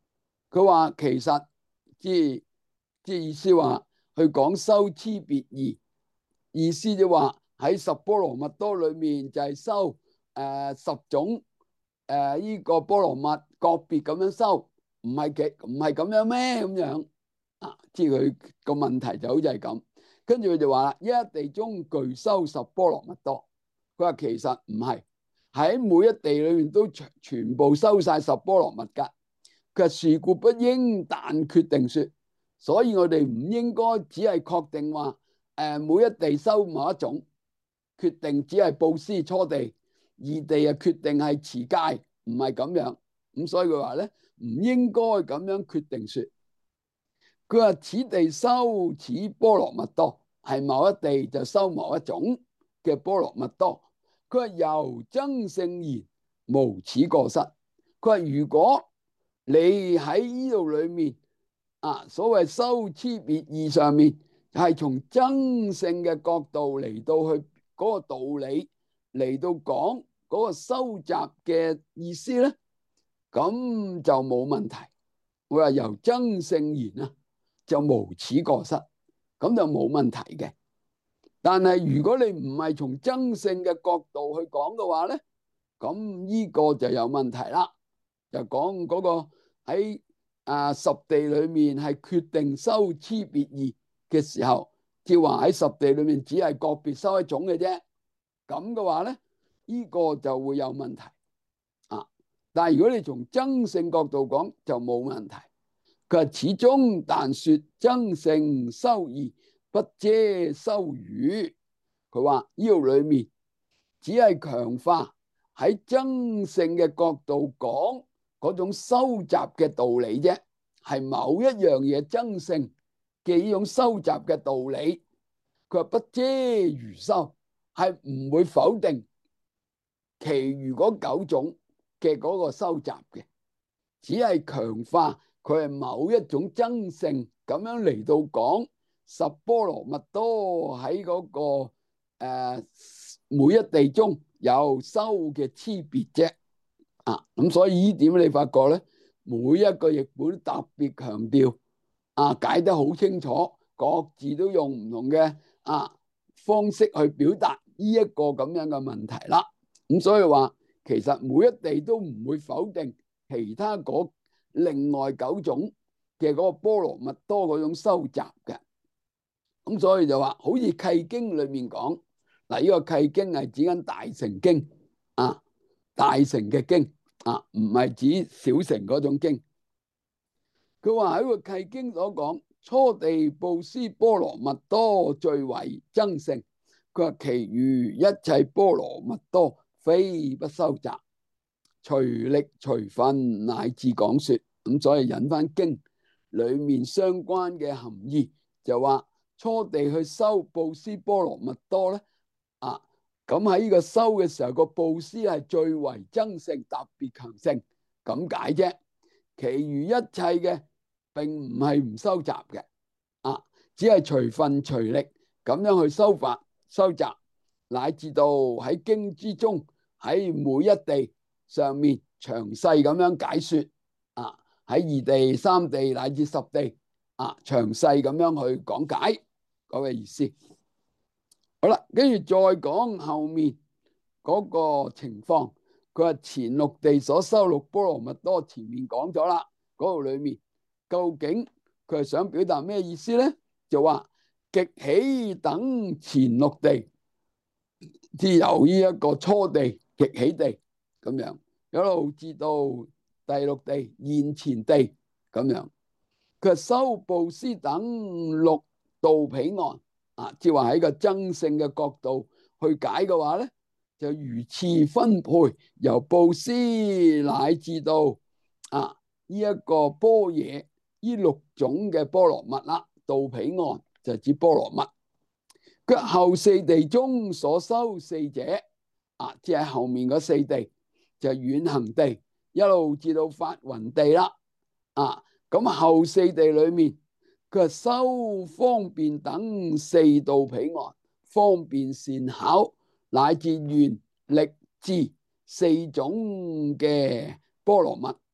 佢話其實即即意思話去講修差別義，意思就話喺十波羅蜜多裏面就係修誒、呃、十種誒呢、呃這個波羅蜜個別咁樣修，唔係嘅唔係咁樣咩咁樣啊？即係佢個問題就好似係咁，跟住佢就話啦：一地中具修十波羅蜜多。佢話其實唔係喺每一地裏面都全全部修晒十波羅蜜噶。佢話是故不應但決定說，所以我哋唔應該只係確定話誒、呃、每一地修某一種，決定只係布施初地，二地啊決定係持戒，唔係咁樣。咁所以佢話咧唔應該咁樣決定說。佢話此地修此波羅蜜多，係某一地就修某一種嘅波羅蜜多。佢話由增勝言無此過失。佢話如果你喺呢度裏面啊，所謂修差別義上面係從增勝嘅角度嚟到去嗰個道理嚟到講嗰個修習嘅意思咧，咁就冇問題。我話由增勝言啊，就無此過失，咁就冇問題嘅。但係如果你唔係從增勝嘅角度去講嘅話咧，咁呢個就有問題啦。就講嗰個喺啊十地裏面係決定修差別義嘅時候，即係話喺十地裏面只係個別修一種嘅啫。咁嘅話咧，呢個就會有問題啊。但係如果你從增勝角度講，就冇問題。佢話始終但說增勝修義，不遮修語。佢話呢度裏面只係強化喺增勝嘅角度講嗰種修習嘅道理啫，係某一樣嘢增勝嘅呢種修習嘅道理。佢話不遮餘修，係唔會否定其餘嗰九種嘅嗰個修習嘅，只係強化佢係某一種增勝咁樣嚟到講十波羅蜜多喺嗰、那個誒、呃、每一地中有修嘅差別啫。啊，咁所以呢點你發覺咧，每一個譯本特別強調啊，解得好清楚，各自都用唔同嘅啊方式去表達呢一個咁樣嘅問題啦。咁所以話其實每一地都唔會否定其他嗰另外九種嘅嗰個波羅蜜多嗰種修習嘅。咁所以就話好似契經裏面講嗱，呢、這個契經係指緊大乘經啊。大乘嘅經啊，唔係指小乘嗰種經。佢話喺個契經所講，初地布施波羅蜜多最為增勝。佢話其餘一切波羅蜜多非不修習，隨力隨分乃至講說。咁所以引翻經裏面相關嘅含義，就話初地去修布施波羅蜜多咧啊。咁喺呢個修嘅時候，個布施係最為增勝，特別強盛咁解啫。其餘一切嘅並唔係唔修習嘅，啊，只係隨分隨力咁樣去修法修習，乃至到喺經之中喺每一地上面詳細咁樣解說，啊，喺二地、三地乃至十地，啊，詳細咁樣去講解嗰個意思。好啦，跟住再講後面嗰個情況。佢話前六地所修六波羅蜜多，前面講咗啦。嗰度裏面究竟佢係想表達咩意思咧？就話極喜等前六地，即由呢一個初地極喜地咁樣，一路至到第六地現前地咁樣。佢話修布施等六道彼岸。啊，即係話喺個增勝嘅角度去解嘅話咧，就如次分配，由布施乃至到啊呢一個般若呢六種嘅波羅蜜啦。道彼岸就指波羅蜜。佢後四地中所修四者，啊，即係後面嗰四地就遠行地一路至到法雲地啦。啊，咁後四地裏面。佢話修方便等四道彼岸，方便善巧乃至願力智四種嘅波羅蜜。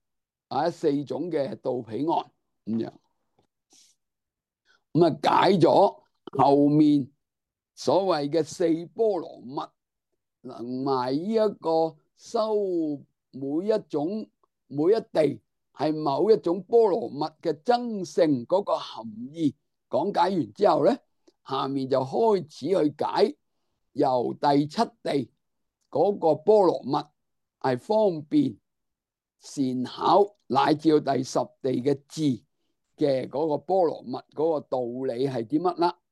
啊四種嘅道彼岸咁樣，咁啊解咗後面所謂嘅四波羅蜜，同埋呢一個修每一種每一地係某一種波羅蜜嘅增勝嗰個含義講解完之後咧，下面就開始去解由第七地嗰個波羅蜜係方便善巧乃至到第十地嘅智嘅嗰個波羅蜜嗰個道理係啲乜啦？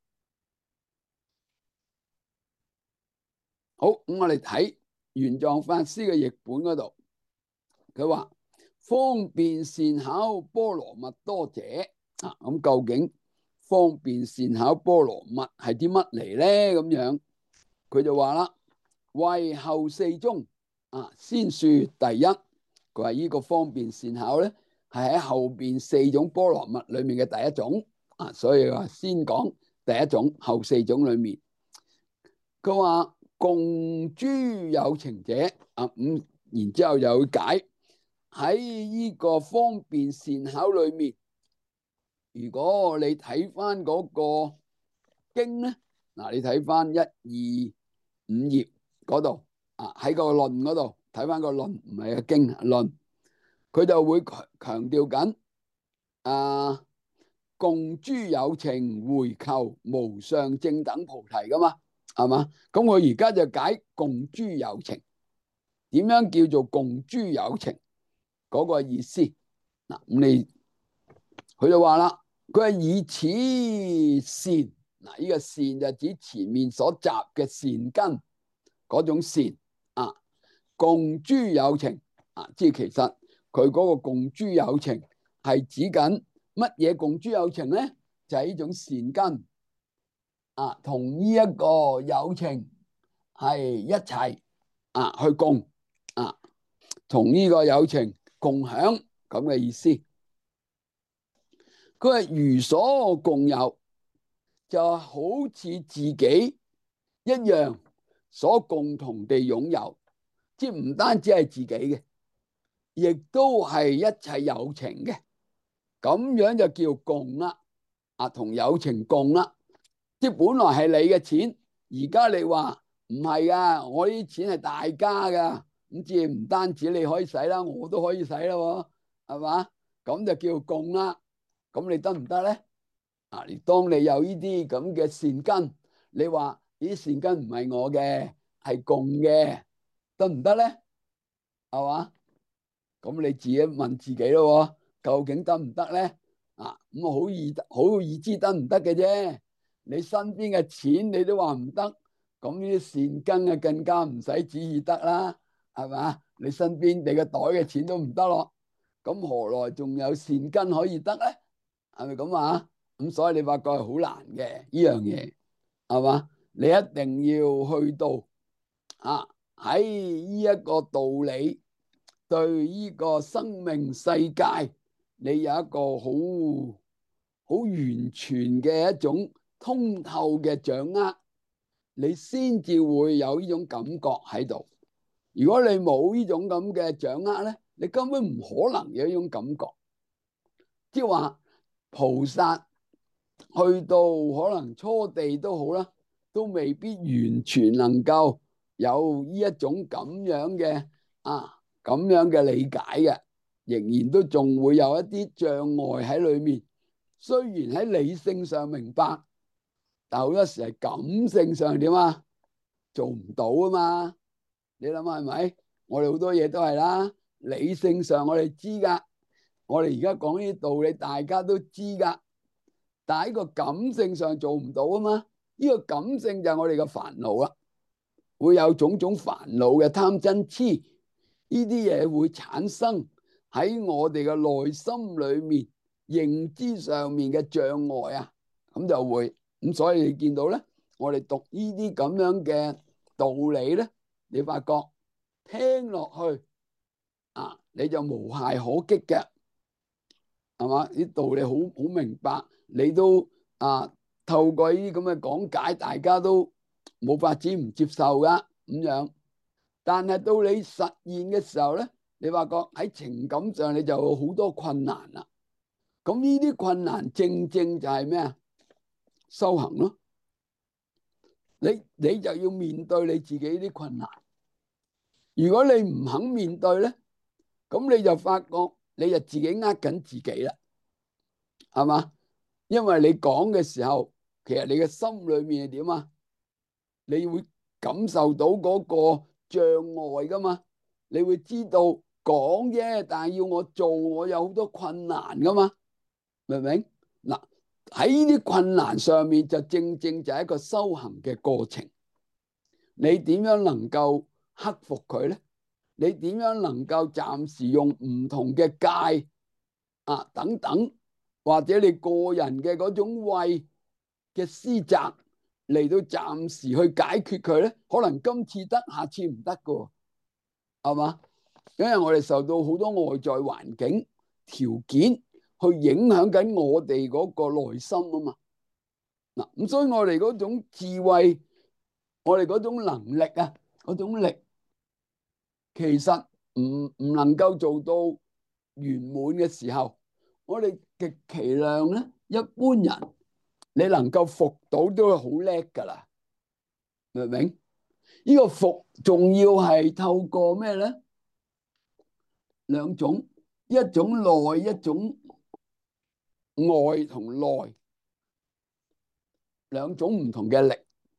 好，咁我哋睇玄奘法師嘅譯本嗰度，佢話方便善巧波羅蜜多者啊，咁究竟方便善巧波羅蜜係啲乜嚟咧？咁樣佢就話啦，為後四宗啊，先說第一。佢話呢個方便善巧咧，係喺後邊四種波羅蜜裏面嘅第一種啊，所以話先講第一種，後四種裏面。佢話共諸有情者啊，咁然之後又解喺呢個方便善巧裏面。如果你睇翻嗰個經咧，嗱，你睇翻一二五頁嗰度啊，喺個論嗰度睇翻個論，唔係個經論，佢就會強強調緊啊，共諸有情回求無上正等菩提噶嘛，係嘛？咁我而家就解共諸有情，點樣叫做共諸有情嗰個意思？嗱，咁你佢就話啦，佢係以此善，嗱，呢個善就指前面所集嘅善根嗰種善啊，共諸有情啊，即係其實佢嗰個共諸有情係指緊乜嘢？共諸有情咧，就係呢種善根啊，同呢一個有情係一齊啊去共啊，同呢個有情共享咁嘅意思。佢係如所共有，就好似自己一樣所共同地擁有，即係唔單止係自己嘅，亦都係一切有情嘅，咁樣就叫共啦。啊，同有情共啦，即係本來係你嘅錢，而家你話唔係噶，我啲錢係大家噶，咁即係唔單止你可以使啦，我都可以使啦，係嘛？咁就叫共啦。咁你得唔得咧？啊，當你有呢啲咁嘅善根，你話呢啲善根唔係我嘅，係共嘅，得唔得咧？係嘛？咁你自己問自己咯，究竟得唔得咧？啊，咁啊好易好易知得唔得嘅啫。你身邊嘅錢你都話唔得，咁呢啲善根啊更加唔使旨意得啦，係嘛？你身邊你個袋嘅錢都唔得咯，咁何來仲有善根可以得咧？係咪咁啊？咁所以你發覺係好難嘅呢樣嘢，係嘛？你一定要去到啊喺呢一個道理，對呢個生命世界，你有一個好好完全嘅一種通透嘅掌握，你先至會有呢種感覺喺度。如果你冇呢種咁嘅掌握咧，你根本唔可能有呢種感覺。即係話菩薩去到可能初地都好啦，都未必完全能夠有呢一種咁樣嘅啊咁樣嘅理解嘅，仍然都仲會有一啲障礙喺裏面。雖然喺理性上明白，但好多時係感性上點啊，做唔到啊嘛。你諗下係咪？我哋好多嘢都係啦，理性上我哋知噶，我哋而家講呢啲道理大家都知噶，但係呢個感性上做唔到啊嘛。呢個感性就係我哋嘅煩惱啦，會有種種煩惱嘅貪嗔痴，呢啲嘢會產生喺我哋嘅內心裏面認知上面嘅障礙啊，咁就會咁。所以你見到咧，我哋讀呢啲咁樣嘅道理咧，你發覺聽落去啊，你就無懈可擊嘅，係嘛？啲道理好好明白，你都啊透過呢啲咁嘅講解，大家都冇法子唔接受噶咁樣。但係到你實現嘅時候咧， 你發覺喺情感上你就有好多困難啦。咁呢啲困難正正就係咩啊？修行咯。你你就要面對你自己啲困難。如果你唔肯面對咧，咁你就發覺你就自己呃緊自己啦，係嘛？因為你講嘅時候，其實你嘅心裏面係點啊？你會感受到嗰個障礙噶嘛？你會知道講啫，但係要我做，我有好多困難噶嘛？明唔明？嗱，喺呢啲困難上面就正正就係一個修行嘅過程。你點樣能夠克服佢咧？你點樣能夠暫時用唔同嘅戒啊等等，或者你個人嘅嗰種慧嘅施責嚟到暫時去解決佢咧？可能今次得，下次唔得噶，係嘛？因為我哋受到好多外在環境條件去影響緊我哋嗰個內心啊嘛。嗱，咁所以我哋嗰種智慧，我哋嗰種能力啊，嗰種力，其實唔唔能夠做到圓滿嘅時候，我哋極其量咧，一般人你能夠服到都係好叻噶啦，明唔明？呢個服仲要係透過咩咧？兩種，一種內，一種外同內，兩種唔同嘅力。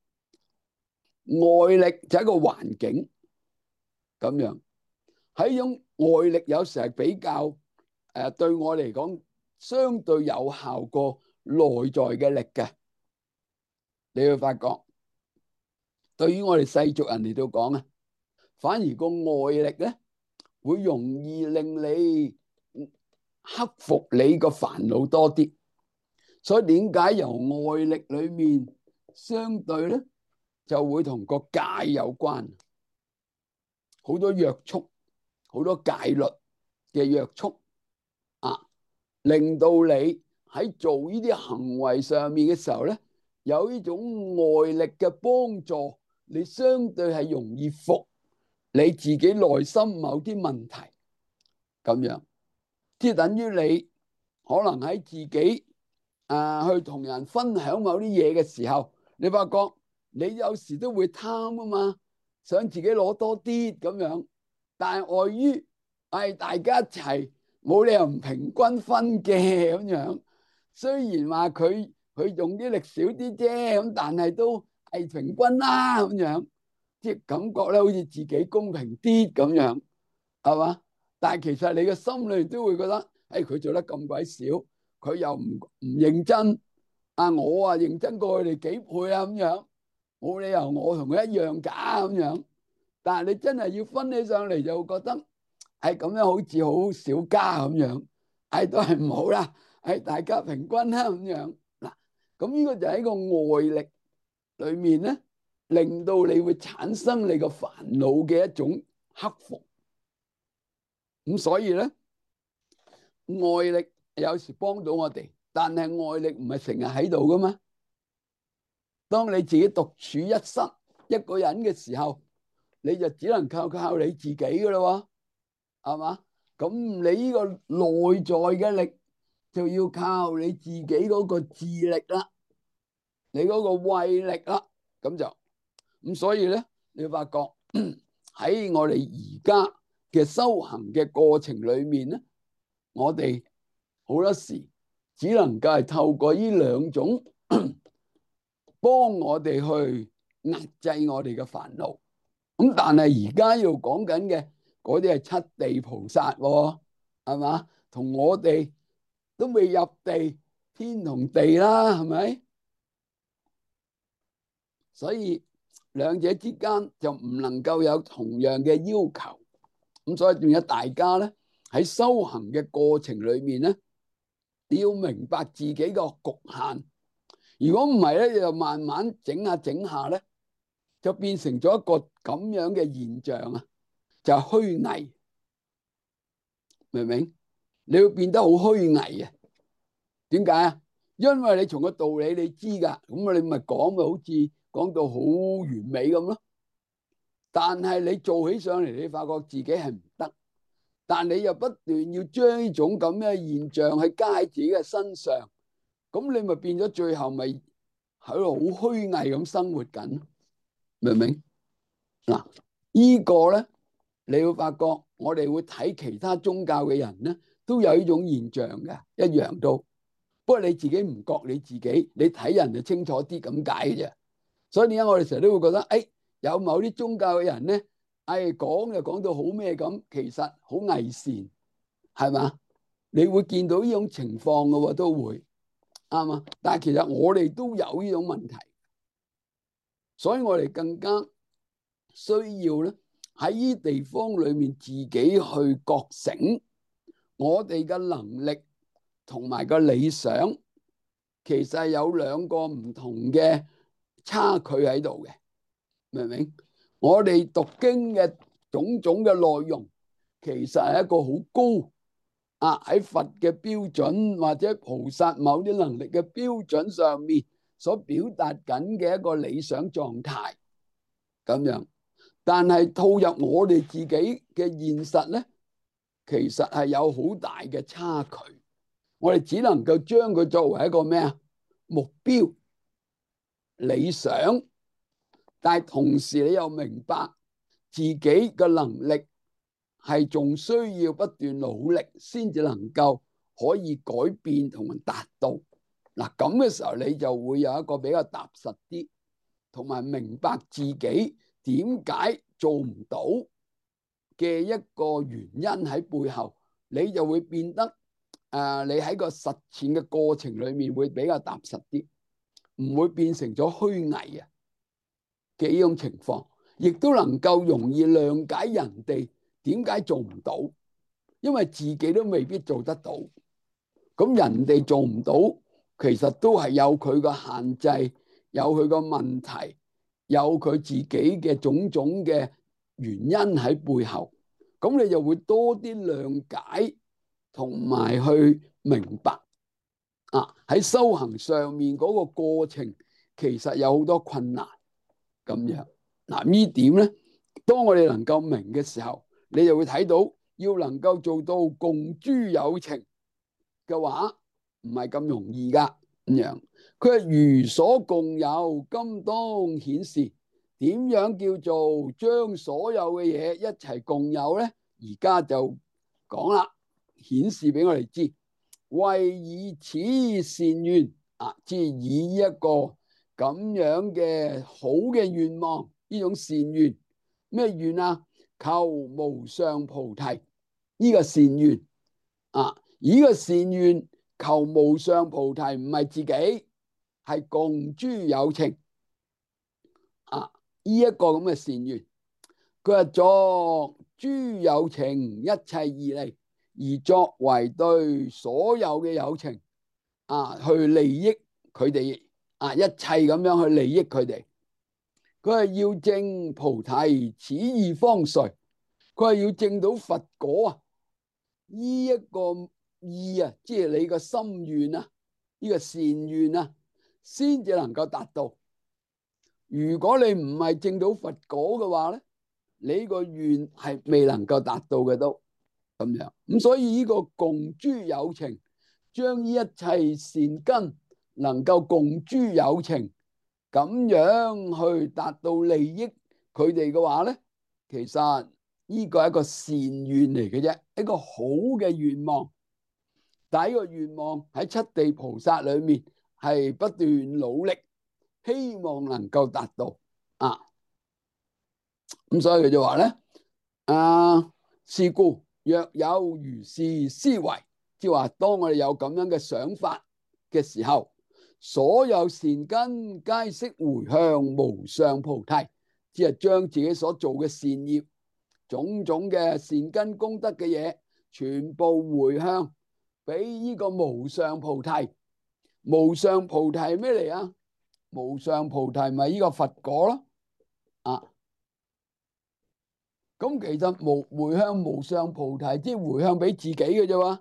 外力就係一個環境咁樣，喺呢種外力有時係比較誒，對我嚟講相對有效過內在嘅力嘅。你會發覺，對於我哋世俗人嚟到講啊，反而個外力咧會容易令你克服你個煩惱多啲。所以點解由外力裏面相對咧，就會同個戒有關，好多約束，好多戒律嘅約束啊，令到你喺做呢啲行為上面嘅時候咧，有呢種外力嘅幫助，你相對係容易服你自己內心某啲問題咁樣，即係等於你可能喺自己啊去同人分享某啲嘢嘅時候，你發覺你有時都會貪啊嘛，想自己攞多啲咁樣，但係礙於係大家一齊，冇理由唔平均分嘅咁樣。雖然話佢佢用啲力少啲啫，咁但係都係平均啦咁樣，即係感覺咧好似自己公平啲咁樣，係嘛？但係其實你嘅心裏都會覺得，誒佢做得咁鬼少，佢又唔唔認真，啊我啊認真過佢哋幾倍啊咁樣，冇理由我同佢一樣假咁樣。但係你真係要分起上嚟，就會覺得係咁樣好似好少家咁樣，係都係唔好啦，係大家平均啦咁樣。嗱，咁呢個就係一個外力裏面咧，令到你會產生你個煩惱嘅一種克服。咁所以咧，外力有時幫到我哋，但係外力唔係成日喺度噶嘛。當你自己獨處一室一個人嘅時候，你就只能靠靠你自己噶啦，係嘛？咁你呢個內在嘅力就要靠你自己嗰個智力啦，你嗰個慧力啦，咁就咁。所以咧，你發覺喺我哋而家嘅修行嘅過程裏面咧，我哋好多時只能夠係透過呢兩種幫我哋去壓制我哋嘅煩惱。咁但係而家要講緊嘅嗰啲係七地菩薩喎，係嘛？同我哋都未入地，天同地啦，係咪？所以兩者之間就唔能夠有同樣嘅要求。咁所以變咗大家咧喺修行嘅過程裏面咧，你要明白自己個局限。如果唔係咧，你就慢慢整下整下咧，就變成咗一個咁樣嘅現象啊，就係虛偽，明唔明？你會變得好虛偽啊？點解啊？因為你從個道理你知噶，咁啊你咪講咪好似講到好完美咁咯。但係你做起上嚟，你發覺自己係唔得， 但你又不斷要將呢種咁嘅現象去加喺自己嘅身上，咁你咪變咗最後咪喺度好虛偽咁生活緊，明唔明？嗱，呢個咧，你會發覺我哋會睇其他宗教嘅人咧，都有呢種現象嘅，一樣都。不過你自己唔覺你自己，你睇人就清楚啲咁解嘅啫。所以點解我哋成日都會覺得，誒，有某啲宗教嘅人咧，誒講就講到好咩咁，其實好偽善，係嘛？你會見到呢種情況嘅喎，都會啱嘛？但係其實我哋都有呢種問題，所以我哋更加需要咧喺呢地方裏面自己去覺醒我哋嘅能力同埋個理想，其實係有兩個唔同嘅差距喺度嘅，明唔明？我哋讀經嘅種種嘅內容，其實係一個好高啊，喺佛嘅標準或者菩薩某啲能力嘅標準上面所表達緊嘅一個理想狀態咁樣。但係套入我哋自己嘅現實咧，其實係有好大嘅差距。我哋只能夠將佢作為一個咩啊目標理想，但係同時你又明白自己嘅能力係仲需要不斷努力先至能夠可以改變同埋達到。嗱，咁嘅時候你就會有一個比較踏實啲，同埋明白自己點解做唔到嘅一個原因喺背後，你就會變得誒、呃，你喺個實踐嘅過程裏面會比較踏實啲，唔會變成咗虛偽啊嘅呢種情況，亦都能夠容易諒解人哋點解做唔到，因為自己都未必做得到。咁人哋做唔到，其實都係有佢個限制，有佢個問題，有佢自己嘅種種嘅原因喺背後。咁你就會多啲諒解同埋去明白啊！喺修行上面嗰個過程，其實有好多困難咁樣。嗱，呢點咧，當我哋能夠明嘅時候，你就會睇到，要能夠做到共諸有情嘅話，唔係咁容易噶。咁樣，佢係如所共有，今當顯示。點樣叫做將所有嘅嘢一齊共有咧？而家就講啦，顯示俾我哋知，為以此善願啊，即係以一個咁樣嘅好嘅願望，呢種善願咩願啊？求無上菩提呢個善願啊，呢個善願求無上菩提唔係自己，係共諸有情啊。呢一個咁嘅善願，佢話作諸有情一切義利，而作為對所有嘅有情啊去利益佢哋啊，一切咁樣去利益佢哋。佢係要證菩提，此義方遂。佢係要證到佛果啊！呢一個義啊，即係你個心願啊，呢個善願啊，先至能夠達到。如果你唔係證到佛果嘅話咧，你個願係未能夠達到嘅都咁樣。咁所以呢個共諸有情，將呢一切善根能夠共諸有情，咁樣去達到利益佢哋嘅話咧，其實呢個係一個善願嚟嘅啫，一個好嘅願望。但係呢個願望喺七地菩薩裏面係不斷努力，希望能夠達到啊，咁所以佢就話咧，啊，是故若有如是思維，即係話當我哋有咁樣嘅想法嘅時候，所有善根皆悉回向無上菩提，即係將自己所做嘅善業、種種嘅善根功德嘅嘢，全部回向俾呢個無上菩提。無上菩提係咩嚟啊？無上菩提咪呢個佛果咯，啊，咁其實無回向無上菩提，即係回向俾自己嘅啫，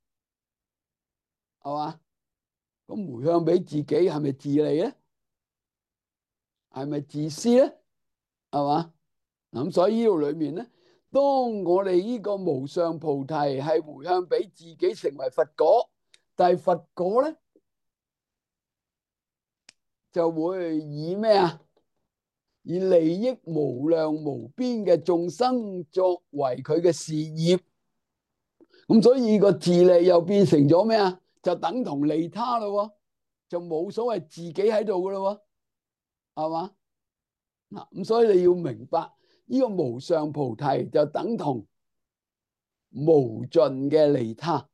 係嘛？咁回向俾自己係咪自利咧？係咪自私咧？係嘛？咁所以呢度裏面咧， 當我哋呢個無上菩提係回向俾自己成為佛果，但係佛果咧就會以咩啊？以利益無量無邊嘅眾生作為佢嘅事業，咁所以個自利又變成咗咩啊？就等同利他咯，就冇所謂自己喺度噶咯，係嘛？嗱，咁所以你要明白呢個無上菩提就等同無盡嘅利他，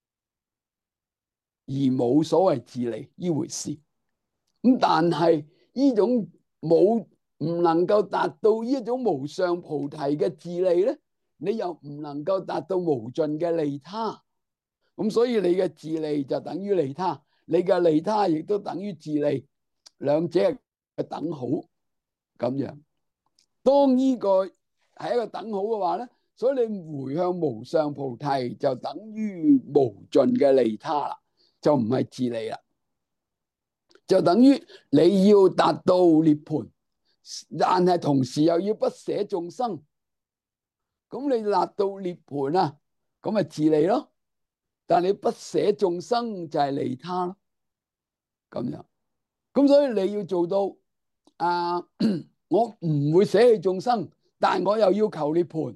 而冇所謂自利呢回事。咁但係呢種冇唔能夠達到呢一種無上菩提嘅自利咧，你又唔能夠達到無盡嘅利他。咁所以你嘅自利就等於利他，你嘅利他亦都等於自利，兩者係等好咁樣。當呢個係一個等好嘅話咧，所以你回向無上菩提就等於無盡嘅利他啦，就唔係自利啦。就等於你要達到涅槃，但係同時又要不捨眾生，咁你達到涅槃啊，咁咪自利咯。但係你不捨眾生就係利他咯，咁樣。咁所以你要做到啊，我唔會捨棄眾生，但係我又要求涅槃，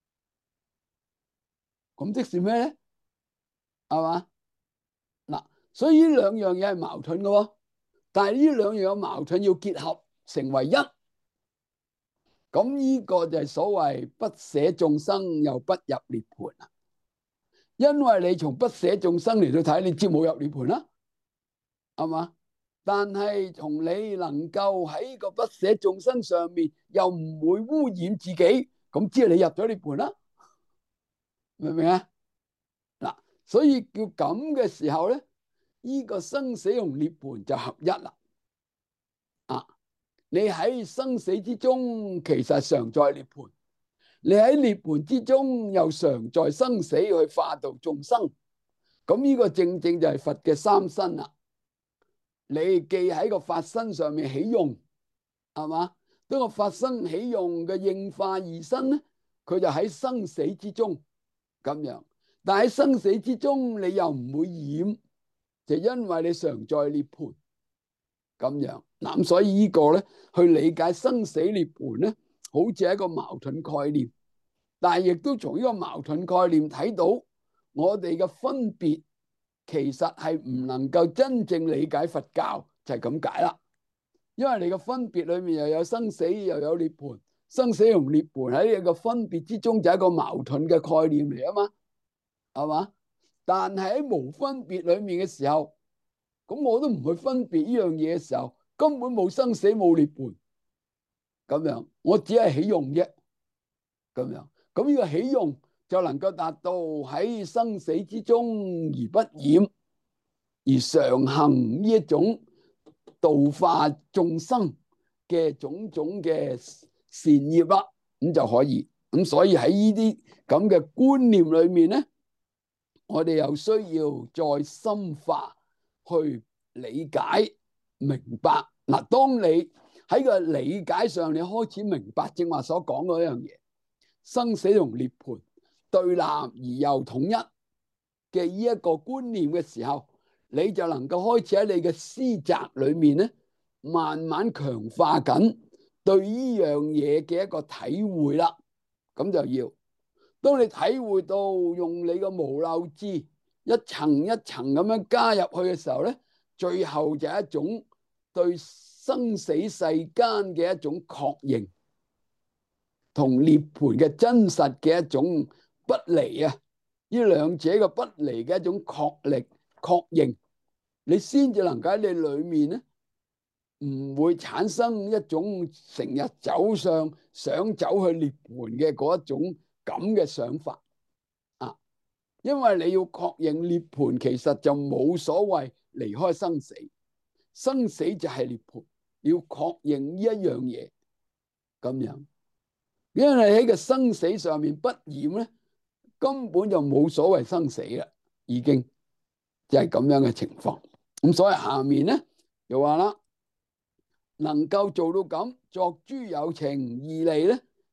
咁即是咩咧？係嘛？嗱，所以呢兩樣嘢係矛盾嘅喎，但係呢兩樣嘅矛盾要結合成為一。咁呢個就係所謂不捨眾生又不入涅槃啊！因為你從不捨眾生嚟到睇，你知冇入涅槃啦，係嘛？但係從你能夠喺個不捨眾生上面又唔會污染自己，咁知你入咗涅槃啦，明唔明啊？嗱，所以叫咁嘅時候咧，呢個生死同涅槃就合一啦。啊，你喺生死之中，其實常在涅槃。你喺涅槃之中，又常在生死去化度眾生，咁呢個正正就係佛嘅三身啦。你既喺個法身上面起用，係嘛？當個法身起用嘅應化二身咧，佢就喺生死之中咁樣。但喺生死之中，你又唔會染，就因為你常在涅槃咁樣。嗱，咁所以呢個咧，去理解生死涅槃咧，好似係一個矛盾概念。但係亦都從呢個矛盾概念睇到，我哋嘅分別其實係唔能夠真正理解佛教，就係咁解啦。因為你嘅分別裏面又有生死又有涅槃，生死同涅槃喺你嘅分別之中就係一個矛盾嘅概念嚟啊嘛，係嘛？但係喺無分別裏面嘅時候，咁我都唔去分別呢樣嘢嘅時候，根本冇生死冇涅槃咁樣，我只係起用啫咁樣。咁呢個起用就能夠達到喺生死之中而不染，而常行呢一種度化眾生嘅種種嘅善業啦，咁就可以。咁所以喺呢啲咁嘅觀念裏面咧，我哋又需要再深化去理解明白。嗱，當你喺個理解上，你開始明白正話所講嗰樣嘢。生死同涅槃對立而又統一嘅呢一個觀念嘅時候，你就能夠開始喺你嘅思擇裏面咧，慢慢強化緊對呢樣嘢嘅一個體會啦。咁就要當你體會到用你個無漏智一層一層咁樣加入去嘅時候咧，最後就係一種對生死世間嘅一種確認。同涅槃嘅真實嘅一種不離啊，呢兩者嘅不離嘅一種確力確認，你先至能夠喺你裏面咧，唔會產生一種成日走上想走去涅槃嘅嗰一種咁嘅想法啊，因為你要確認涅槃其實就冇所謂離開生死，生死就係涅槃，要確認呢一樣嘢咁樣。因為喺個生死上面不染咧，根本就冇所謂生死啦，已經就係咁樣嘅情況。咁所以下面咧又話啦，能夠做到咁，作諸有情義利咧，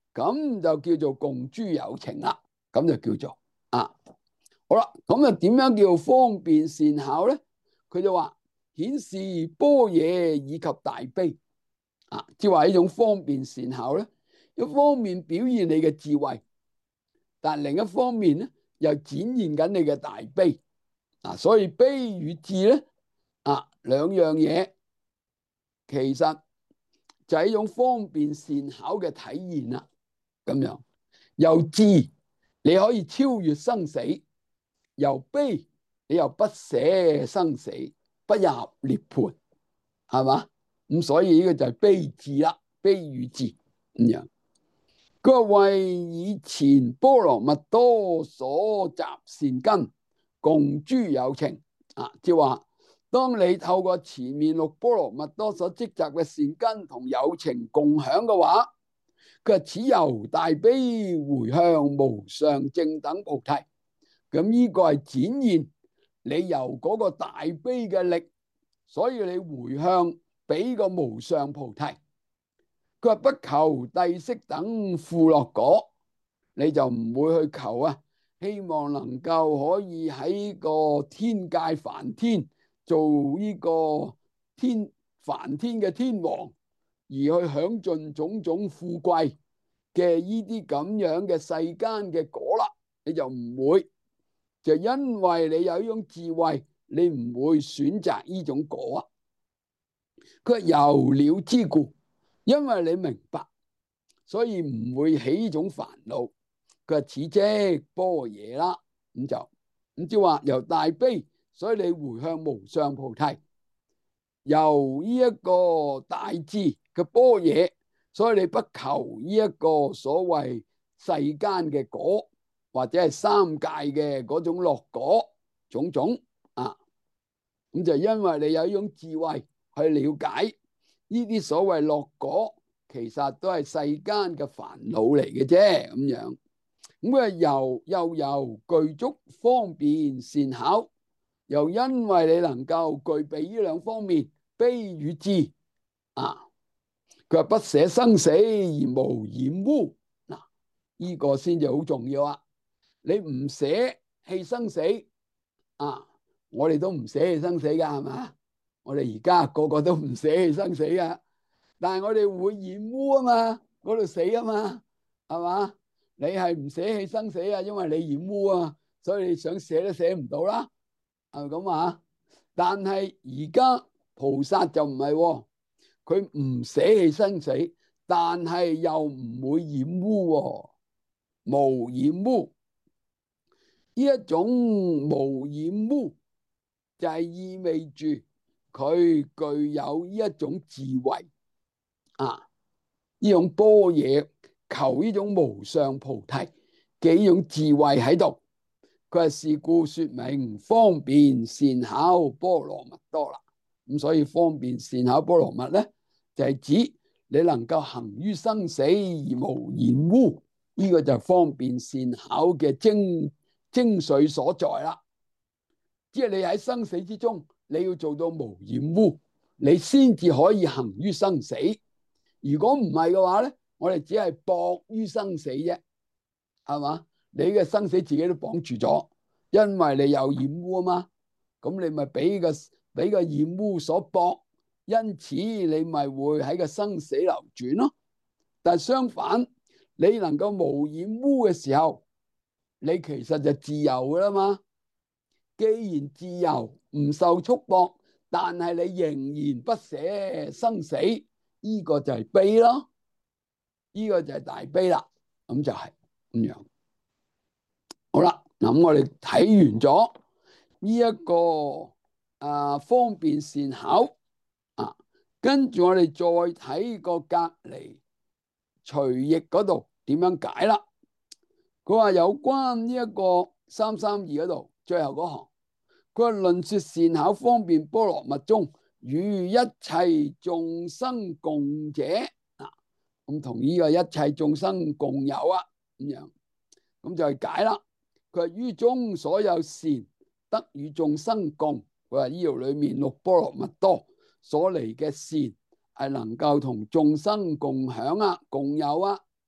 咁就叫做共諸有情啦。咁就叫做啊，好啦。咁啊，點樣叫方便善巧咧？佢就話顯示般若以及大悲啊，即係話呢種方便善巧咧，一方面表現你嘅智慧，但另一方面咧又展現緊你嘅大悲啊。所以悲與智咧啊，兩樣嘢其實就係一種方便善巧嘅體現啦。咁樣由智你可以超越生死，由悲你又不捨生死，不入涅槃，係嘛？咁所以呢個就係悲智啦，悲與智咁樣。佢話為以前波羅蜜多所集善根，共諸有情啊，即係話當你透過前面六波羅蜜多所積集嘅善根同有情共享嘅話，佢話此由大悲回向無上正等菩提。咁呢個係展現你由嗰個大悲嘅力，所以你回向俾個無上菩提。佢話不求帝釋等富樂果，你就唔會去求啊，希望能夠可以喺個天界梵天做呢個天梵天嘅天王，而去享盡種種富貴嘅呢啲咁樣嘅世間嘅果啦，你就唔會。就因為你有呢種智慧，你唔會選擇呢種果啊。佢話由了之故，因為你明白，所以唔會起呢種煩惱。佢話此即般若啦，咁就咁即係話由大悲，所以你回向無上菩提；由呢一個大智嘅般若，所以你不求呢一個所謂世間嘅果，或者係三界嘅嗰種樂果種種啊。咁就因為你有呢種智慧去了解呢啲所謂樂果，其實都係世間嘅煩惱嚟嘅啫，咁樣。咁啊，又又由具足方便善巧，又因為你能夠具備呢兩方面，悲與智啊，佢話不捨生死而無染污嗱，呢個先至好重要啊！你唔捨棄生死啊，我哋都唔捨棄生死噶，係嘛？我哋而家個個都唔捨棄生死噶，但係我哋會染污啊嘛，嗰度死啊嘛，係嘛？你係唔捨棄生死啊，因為你染污啊，所以你想捨都捨唔到啦，係咪咁啊？但係而家菩薩就唔係喎，佢唔捨棄生死，但係又唔會染污喎，無染污。呢一種無染污就係意味住佢具有呢一種智慧啊，呢種般若求呢種無上菩提嘅呢種智慧喺度。佢係是故說明方便善巧波羅蜜多啦。咁所以方便善巧波羅蜜咧，就係指你能夠行於生死而無染污，呢個就係方便善巧嘅精精髓所在啦。即係你喺生死之中，你要做到無染污，你先至可以行於生死。如果唔係嘅話咧，我哋只係搏於生死啫，係嘛？你嘅生死自己都綁住咗，因為你有染污啊嘛。咁你咪俾個俾個染污所綁，因此你咪會喺個生死流轉咯。但係相反，你能夠無染污嘅時候，你其實就自由噶啦嘛。既然自由唔受束縛，但係你仍然不捨生死，呢個就係悲咯，呢個就係大悲啦。咁就係咁樣。好啦，咁我哋睇完咗呢一個啊方便善巧啊，跟住我哋再睇個隔離隨譯嗰度點樣解啦。佢話有關呢一個三三二嗰度最後嗰行，佢話論說善巧方便波羅蜜中與一切眾生共者啊，咁同呢個一切眾生共有啊，咁樣咁就係解啦。佢話於中所有善得與眾生共，佢話呢度裏面六波羅蜜多所嚟嘅善係能夠同眾生共享啊，共有啊。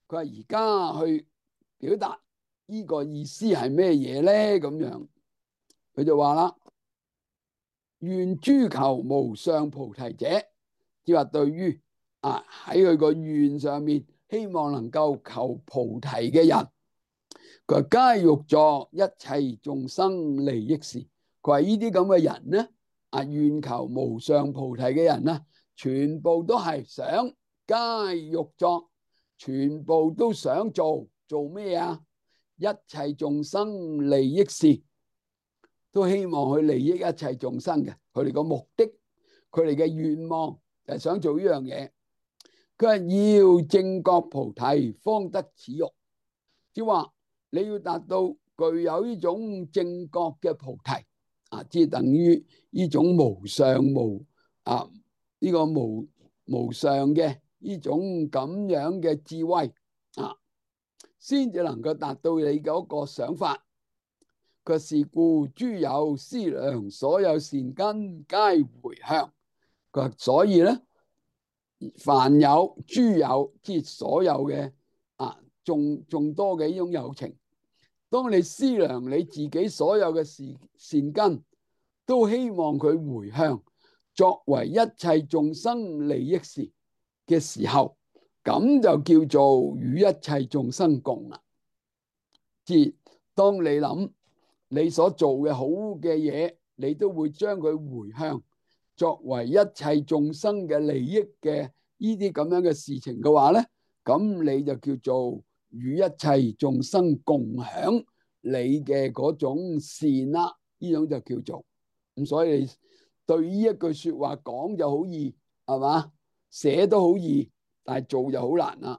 佢話而家去表達呢個意思係咩嘢咧？咁樣佢就話啦：願諸求無上菩提者，即係話對於啊喺佢個願上面，希望能夠求菩提嘅人，佢話皆欲作一切眾生利益事。佢話呢啲咁嘅人咧，啊願求無上菩提嘅人咧，全部都係想皆欲作，全部都想做做咩啊？一切眾生利益事，都希望去利益一切眾生嘅。佢哋個目的，佢哋嘅願望就係想做呢樣嘢。佢係要正覺菩提，方得此欲。即係話你要達到具有呢種正覺嘅菩提啊，即係等於呢種無上無啊呢個無無上嘅呢種咁樣嘅智慧啊，先至能夠達到你嗰個想法。佢是故諸有思量，所有善根皆回向。佢所以咧，凡有諸有，即係所有嘅啊眾眾多嘅呢種有情，當你思量你自己所有嘅善善根，都希望佢回向作為一切眾生利益事嘅時候，咁就叫做與一切眾生共啦。即係當你諗你所做嘅好嘅嘢，你都會將佢回向作為一切眾生嘅利益嘅呢啲咁樣嘅事情嘅話咧，咁你就叫做與一切眾生共享你嘅嗰種善啦。呢種就叫做咁，所以對呢一句說話講就好易，係嘛？寫都好易，但係做就好難啦。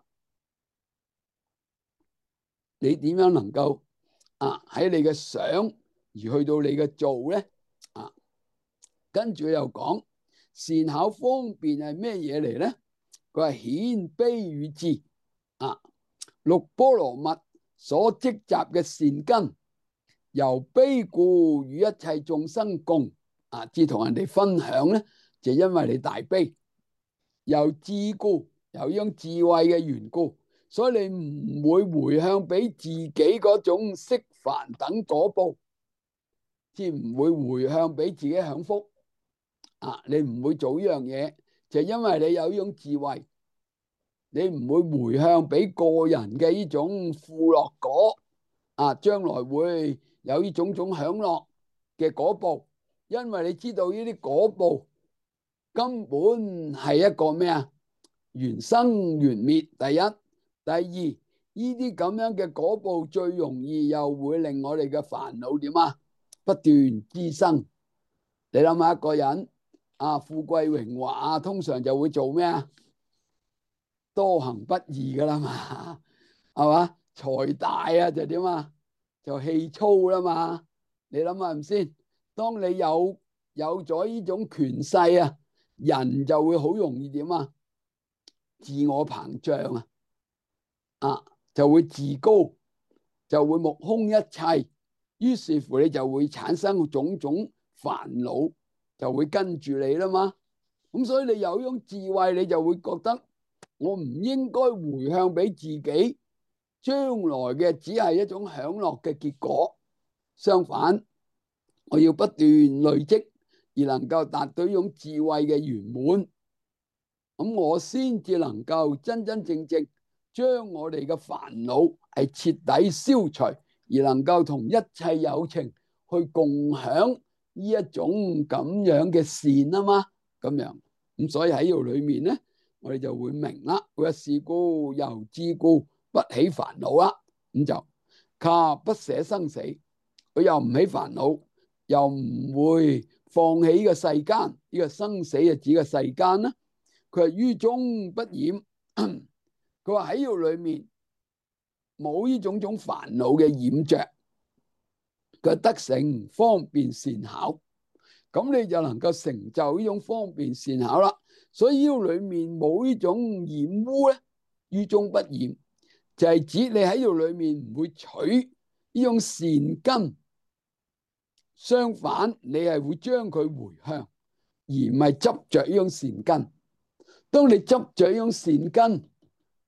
你點樣能夠啊喺你嘅想而去到你嘅做咧？啊，跟住又講善巧方便係咩嘢嚟咧？佢係顯悲與智啊，六波羅蜜所積集嘅善根，由悲故與一切眾生共啊，至同人哋分享咧，就因為你大悲，由智故，由呢種智慧嘅緣故。所以你唔會回向俾自己嗰種色凡等果報，即係唔會回向俾自己享福啊！你唔會做呢樣嘢，就因為你有呢種智慧，你唔會回向俾個人嘅呢種富樂果啊，將來會有呢種種享樂嘅果報，因為你知道呢啲果報根本係一個咩啊？緣生緣滅，第一。第二，呢啲咁樣嘅果報最容易又會令我哋嘅煩惱點啊？不斷滋生。你諗下一個人啊，富貴榮華啊，通常就會做咩啊？多行不義噶啦嘛，係嘛？財大啊就點啊？就氣粗啦嘛。你諗下唔先？當你有有咗呢種權勢啊，人就會好容易點啊？自我膨脹啊！啊，就會自高，就會目空一切，於是乎你就會產生種種煩惱，就會跟住你啦嘛。咁所以你有一種智慧，你就會覺得我唔應該回向俾自己，將來嘅只係一種享樂嘅結果。相反，我要不斷累積，而能夠達到一種智慧嘅圓滿，咁我先至能夠真真正正將我哋嘅煩惱係徹底消除，而能夠同一切有情去共享呢一種咁樣嘅善啊嘛，咁樣咁所以喺呢度裏面咧，我哋就會明啦。佢話是故由智故不起煩惱啦，咁就卡不捨生死，佢又唔起煩惱，又唔會放棄呢個世間，呢、這個生死係指個世間啦。佢係於中不染。佢話喺呢度裏面冇呢種種煩惱嘅染着，佢得成方便善巧，咁你就能夠成就呢種方便善巧啦。所以呢度裏面冇呢種染污咧，於中不染，就係指你喺呢度裏面唔會取呢種善根，相反你係會將佢回向，而唔係執着呢種善根。當你執着呢種善根，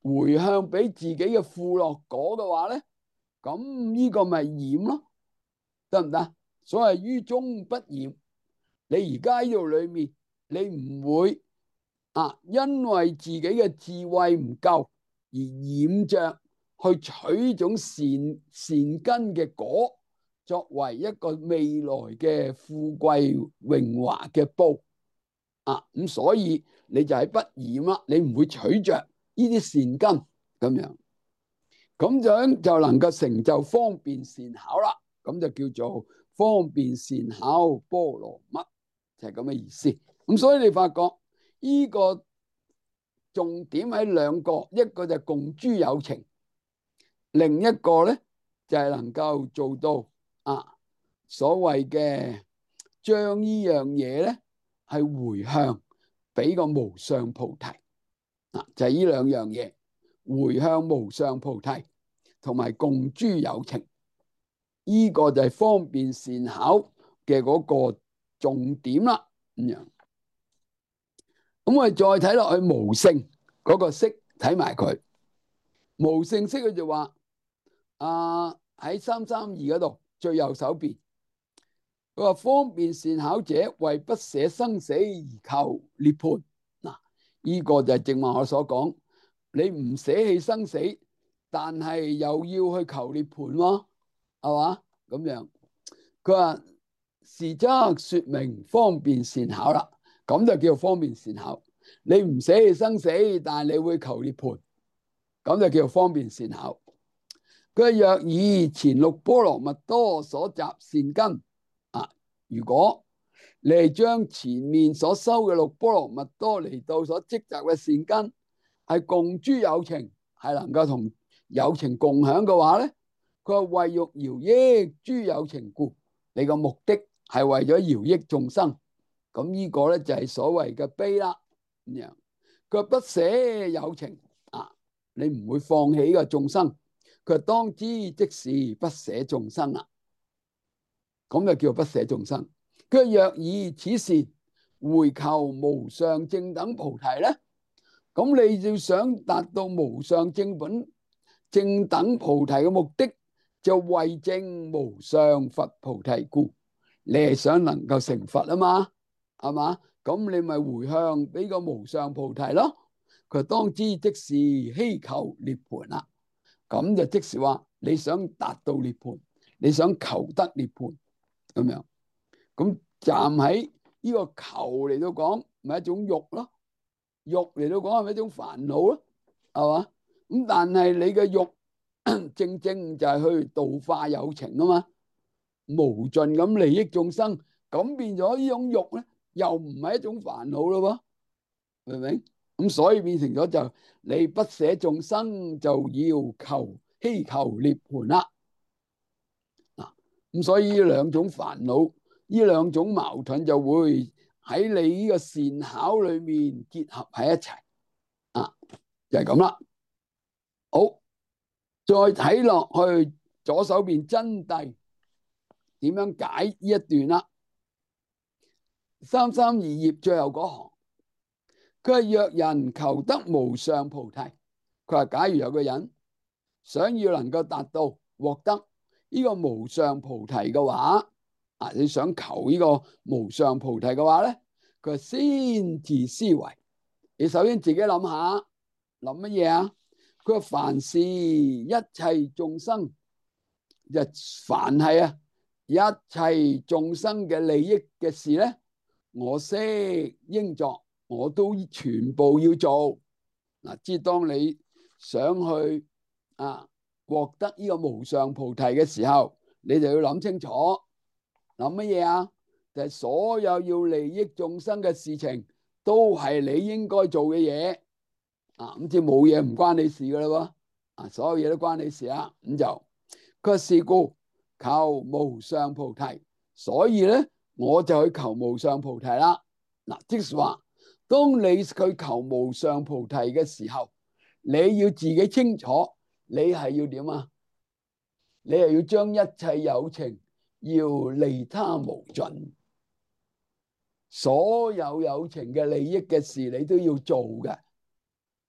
回向俾自己嘅富樂果嘅話咧，咁呢個咪染咯，得唔得？所謂於中不染，你而家喺度裏面，你唔會啊，因為自己嘅智慧唔夠而染着去取種善善根嘅果，作為一個未來嘅富貴榮華嘅報啊。咁所以你就係不染啦，你唔會取着呢啲善根咁樣，咁樣就能夠成就方便善巧啦。咁就叫做方便善巧波羅蜜，就係咁嘅意思。咁所以你發覺呢個重點喺兩個，一個就共諸有情，另一個咧就係能夠做到啊所謂嘅將呢樣嘢咧係回向俾個無上菩提啊，就係呢兩樣嘢，回向無上菩提同埋共諸有情，呢個就係方便善巧嘅嗰個重點啦。咁樣，咁我哋再睇落去無性嗰個色，睇埋佢無性色，佢就話啊喺三三二嗰度最右手邊，佢話方便善巧者為不捨生死而求涅槃。嗱，呢個就係正話我所講，你唔捨棄生死，但係又要去求涅槃咯，係嘛？咁樣，佢話是則說明方便善巧啦，咁就叫做方便善巧。你唔捨棄生死，但係你會求涅槃，咁就叫做方便善巧。佢若以前六波羅蜜多所集善根啊，如果你係將前面所修嘅六波羅蜜多嚟到所積集嘅善根，係共諸有情，係能夠同有情共享嘅話咧，佢話為欲饒益諸有情故，你個目的係為咗饒益眾生，咁呢個咧就係所謂嘅悲啦。咁樣，佢話不捨有情啊，你唔會放棄個眾生，佢話當知即是不捨眾生啦，咁就叫不捨眾生。佢若以此善回求無上正等菩提咧，咁你要想達到無上正本正等菩提嘅目的，就為證無上佛菩提故，你係想能夠成佛啊嘛，係嘛？咁你咪回向俾個無上菩提咯。佢當知即是希求涅槃啦，咁就即是話你想達到涅槃，你想求得涅槃咁樣。咁站喺呢個求嚟到講，咪一種欲咯；欲嚟到講係咪一種煩惱咯？係嘛？咁但係你嘅欲正正就係去度化有情啊嘛，無盡咁利益眾生，咁變咗呢種欲咧，又唔係一種煩惱咯喎，明唔明？咁所以變成咗就你不捨眾生，就要求希求涅槃啦。嗱，咁所以呢兩種煩惱，呢兩種矛盾就會喺你呢個善巧裏面結合喺一齊啊，就係咁啦。好，再睇落去左手邊真諦點樣解呢一段啦。三三二頁最後嗰行，佢話若人求得無上菩提，佢話假如有個人想要能夠達到獲得呢個無上菩提嘅話，啊，你想求呢個無上菩提嘅話咧，佢話先自思維，你首先自己諗下，諗乜嘢啊？佢話凡是一切眾生，就凡係啊一切眾生嘅利益嘅事咧，我悉應作，我都全部要做。嗱，即係當你想去啊獲得呢個無上菩提嘅時候，你就要諗清楚，諗乜嘢啊？就係所有要利益眾生嘅事情，都係你應該做嘅嘢。啊，咁即係冇嘢唔關你事噶啦喎。啊，所有嘢都關你事啦。咁就佢話是故求無上菩提，所以咧我就去求無上菩提啦。嗱，即係話，當你去求無上菩提嘅時候，你要自己清楚，你係要點啊？你係要將一切有情要利他無盡，所有有情嘅利益嘅事，你都要做嘅。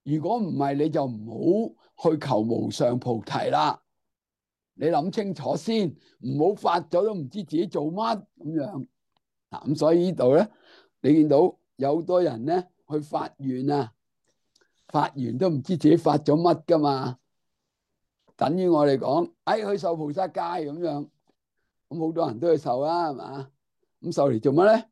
如果唔係，你就唔好去求無上菩提啦。你諗清楚先，唔好發咗都唔知自己做乜咁樣。嗱，咁所以呢度咧，你見到有好多人咧去發願啊，發完都唔知自己發咗乜噶嘛。等於我哋講，哎，去受菩薩戒咁樣，咁好多人都去受啦，係嘛？咁受嚟做乜咧？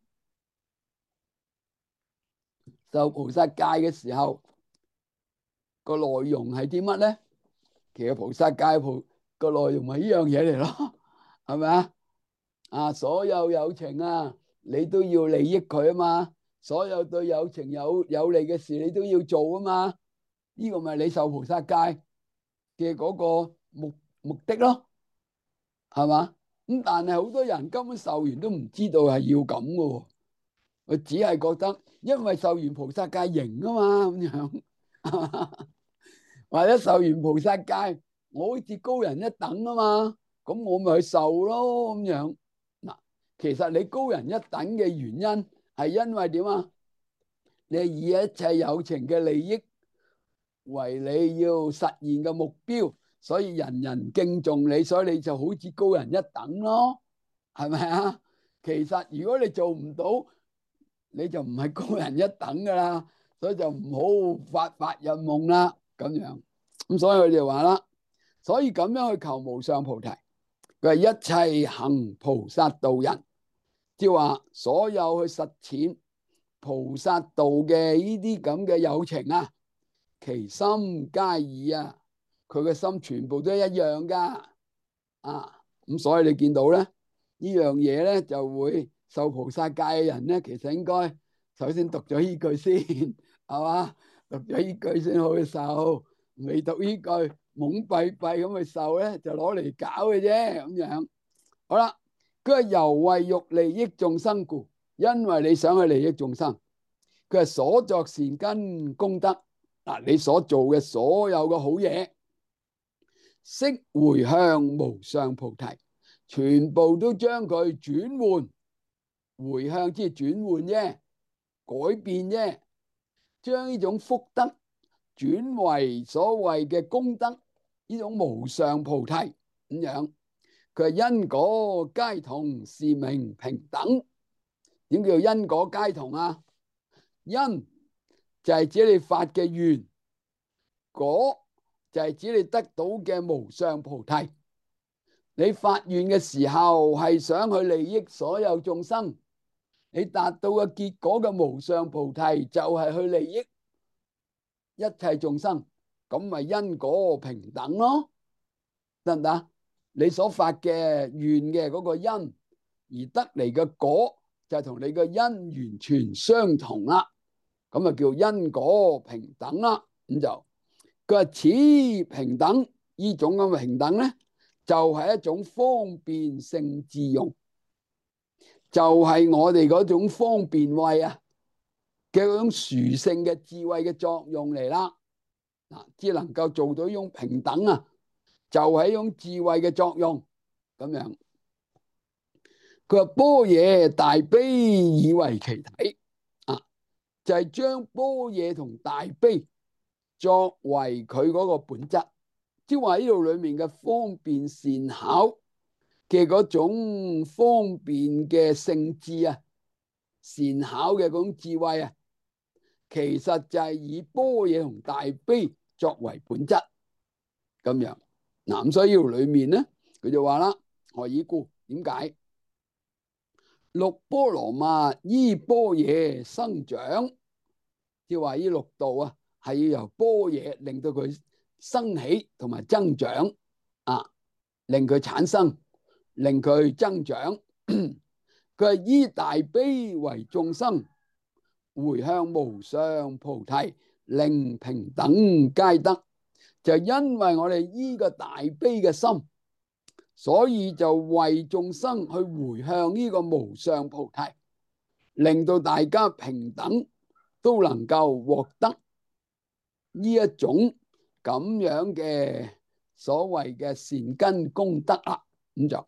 受菩薩戒嘅時候，個內容係啲乜咧？其實菩薩戒菩個內容係呢樣嘢嚟咯，係咪啊？啊，所有有情啊，你都要利益佢啊嘛。所有對有情有有利嘅事，你都要做啊嘛。呢個咪你受菩薩戒嘅嗰個目目的咯，係嘛？咁但係好多人根本受完都唔知道係要咁嘅，佢只係覺得因為受完菩薩戒型啊嘛咁樣，或者受完菩薩戒，我好似高人一等啊嘛，咁我咪去受咯咁樣。嗱，其實你高人一等嘅原因係因為點啊？你以一切有情嘅利益為你要實現嘅目標，所以人人敬重你，所以你就好似高人一等咯，係咪啊？其實如果你做唔到，你就唔係高人一等噶啦，所以就唔好發發人夢啦，咁樣。咁所以佢哋話啦，所以咁樣去求無上菩提，佢係一切行菩薩道人，即係話所有去實踐菩薩道嘅呢啲咁嘅有情啊，其心皆異啊，佢嘅心全部都一樣噶啊。咁所以你見到咧，呢樣嘢咧就會受菩薩戒嘅人咧，其實應該首先讀咗呢句先，係嘛？讀咗呢句先好去受，未讀呢句懵閉閉咁去受咧，就攞嚟搞嘅啫咁樣。好啦，佢係猶為欲利益眾生故，因為你想去利益眾生，佢係所作善根功德嗱，你所做嘅所有嘅好嘢，悉回向無上菩提，全部都將佢轉換，回向即係轉換啫，改變啫，將呢種福德轉為所謂嘅功德，呢種無上菩提咁樣。佢係因果皆同，是名平等。點叫因果皆同啊？因就係指你發嘅願，果就係指你得到嘅無上菩提。你發願嘅時候係想去利益所有眾生，你達到嘅結果嘅無上菩提就係去利益一切眾生，咁咪因果平等咯，得唔得？你所發嘅願嘅嗰個因而得嚟嘅果就係同你嘅因完全相同啦，咁啊叫因果平等啦。咁就佢話此平等，呢種咁嘅平等咧，就係一種方便性自用，就係我哋嗰種方便慧啊嘅嗰種殊勝嘅智慧嘅作用嚟啦。嗱，只能夠做到呢種平等啊，就係一種智慧嘅作用咁樣。佢話般若大悲以為其體啊，就係將般若同大悲作為佢嗰個本質，即係話呢度裏面嘅方便善巧嘅嗰種方便嘅性智啊，善巧嘅嗰種智慧啊，其實就係以般若同大悲作為本質咁樣。嗱，咁所以呢度裏面咧，佢就話啦，何以故？點解？六波羅蜜依般若生長，即係話呢六道啊，係要由般若令到佢生起同埋增長啊，令佢產生，令佢增長。佢係依大悲為眾生，回向無上菩提，令平等皆得。就因為我哋依個大悲嘅心，所以就為眾生去回向呢個無上菩提，令到大家平等都能夠獲得呢一種咁樣嘅所謂嘅善根功德啦。咁就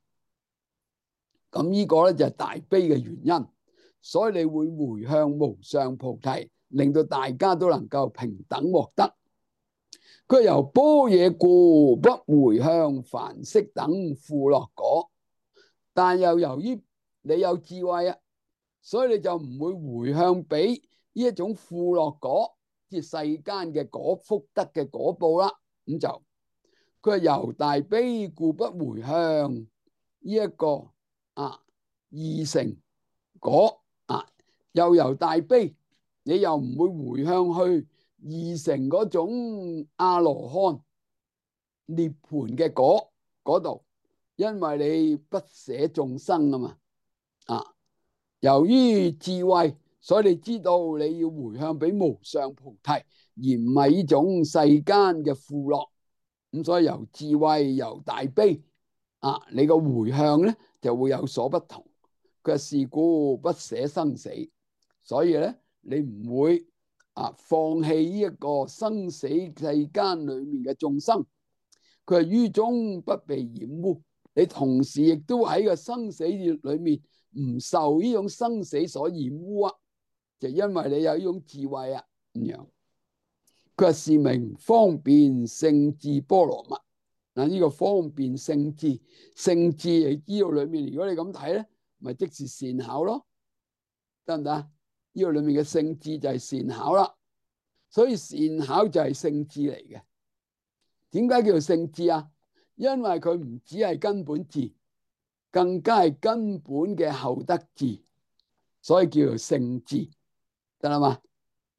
咁呢個咧就係大悲嘅原因，所以你會回向無上菩提， 令到大家都能夠平等獲得。佢由般若故，不回向凡色等富樂果，但又由於你有智慧啊，所以你就唔會回向俾呢一種富樂果，即係世間嘅果福德嘅果報啦。咁就佢係由大悲故，不回向呢一個啊二乘果啊，又由大悲，你又唔會回向去二乘嗰種阿羅漢涅槃嘅果嗰度，因為你不捨眾生啊嘛。啊，由於智慧，所以你知道你要回向俾無上菩提，而唔係呢種世間嘅富樂。咁所以由智慧由大悲啊，你個回向咧就會有所不同。佢係是故不捨生死，所以咧你唔會啊放棄呢一個生死世間裏面嘅眾生。佢係於中不被染污，你同時亦都喺個生死裏面唔受呢種生死所染污啊，就因為你有呢種智慧啊咁樣。佢係是名方便勝智波羅蜜。嗱，呢個方便勝智，勝智你知道裏面，如果你咁睇咧，咪即是善巧咯，得唔得？呢個裏面嘅勝智就係善巧啦，所以善巧就係勝智嚟嘅。點解叫做勝智啊？因為佢唔只係根本智，更加係根本嘅後得智，所以叫做勝智，得啦嘛？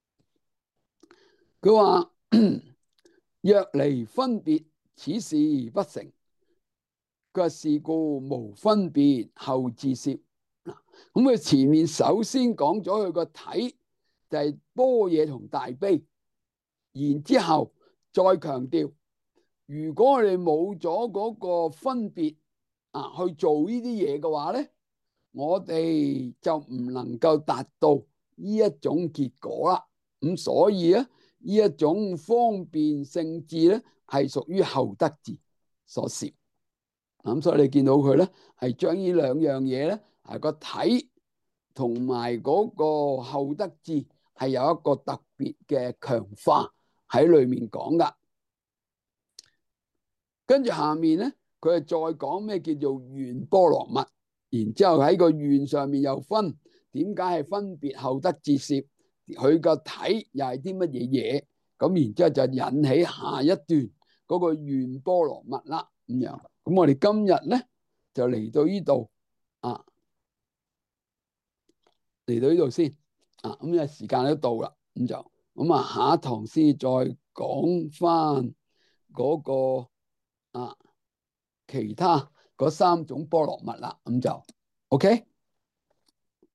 佢話若離分別，此事不成。佢話是故無分別後自攝。嗱，咁佢前面首先講咗佢個體就係般若同大悲，然之後再強調，如果我哋冇咗嗰個分別啊去做呢啲嘢嘅話咧，我哋就唔能夠達到呢一種結果啦。咁所以咧，呢一種方便勝智咧係屬於後得智所攝。咁所以你見到佢咧係將呢兩樣嘢咧係個體同埋嗰個後得智係有一個特別嘅強化喺裏面講噶。跟住下面咧，佢係再講咩叫做願波羅蜜，然之後喺個願上面又分點解係分別後得智攝，佢個體又係啲乜嘢嘢，咁然之後就引起下一段嗰個願波羅蜜啦咁樣。咁我哋今日咧就嚟到呢度啊，嚟到呢度先啊，咁啊時間都到啦，咁就咁啊下一堂先再講翻嗰個啊其他嗰三種波羅蜜啦，咁就 OK。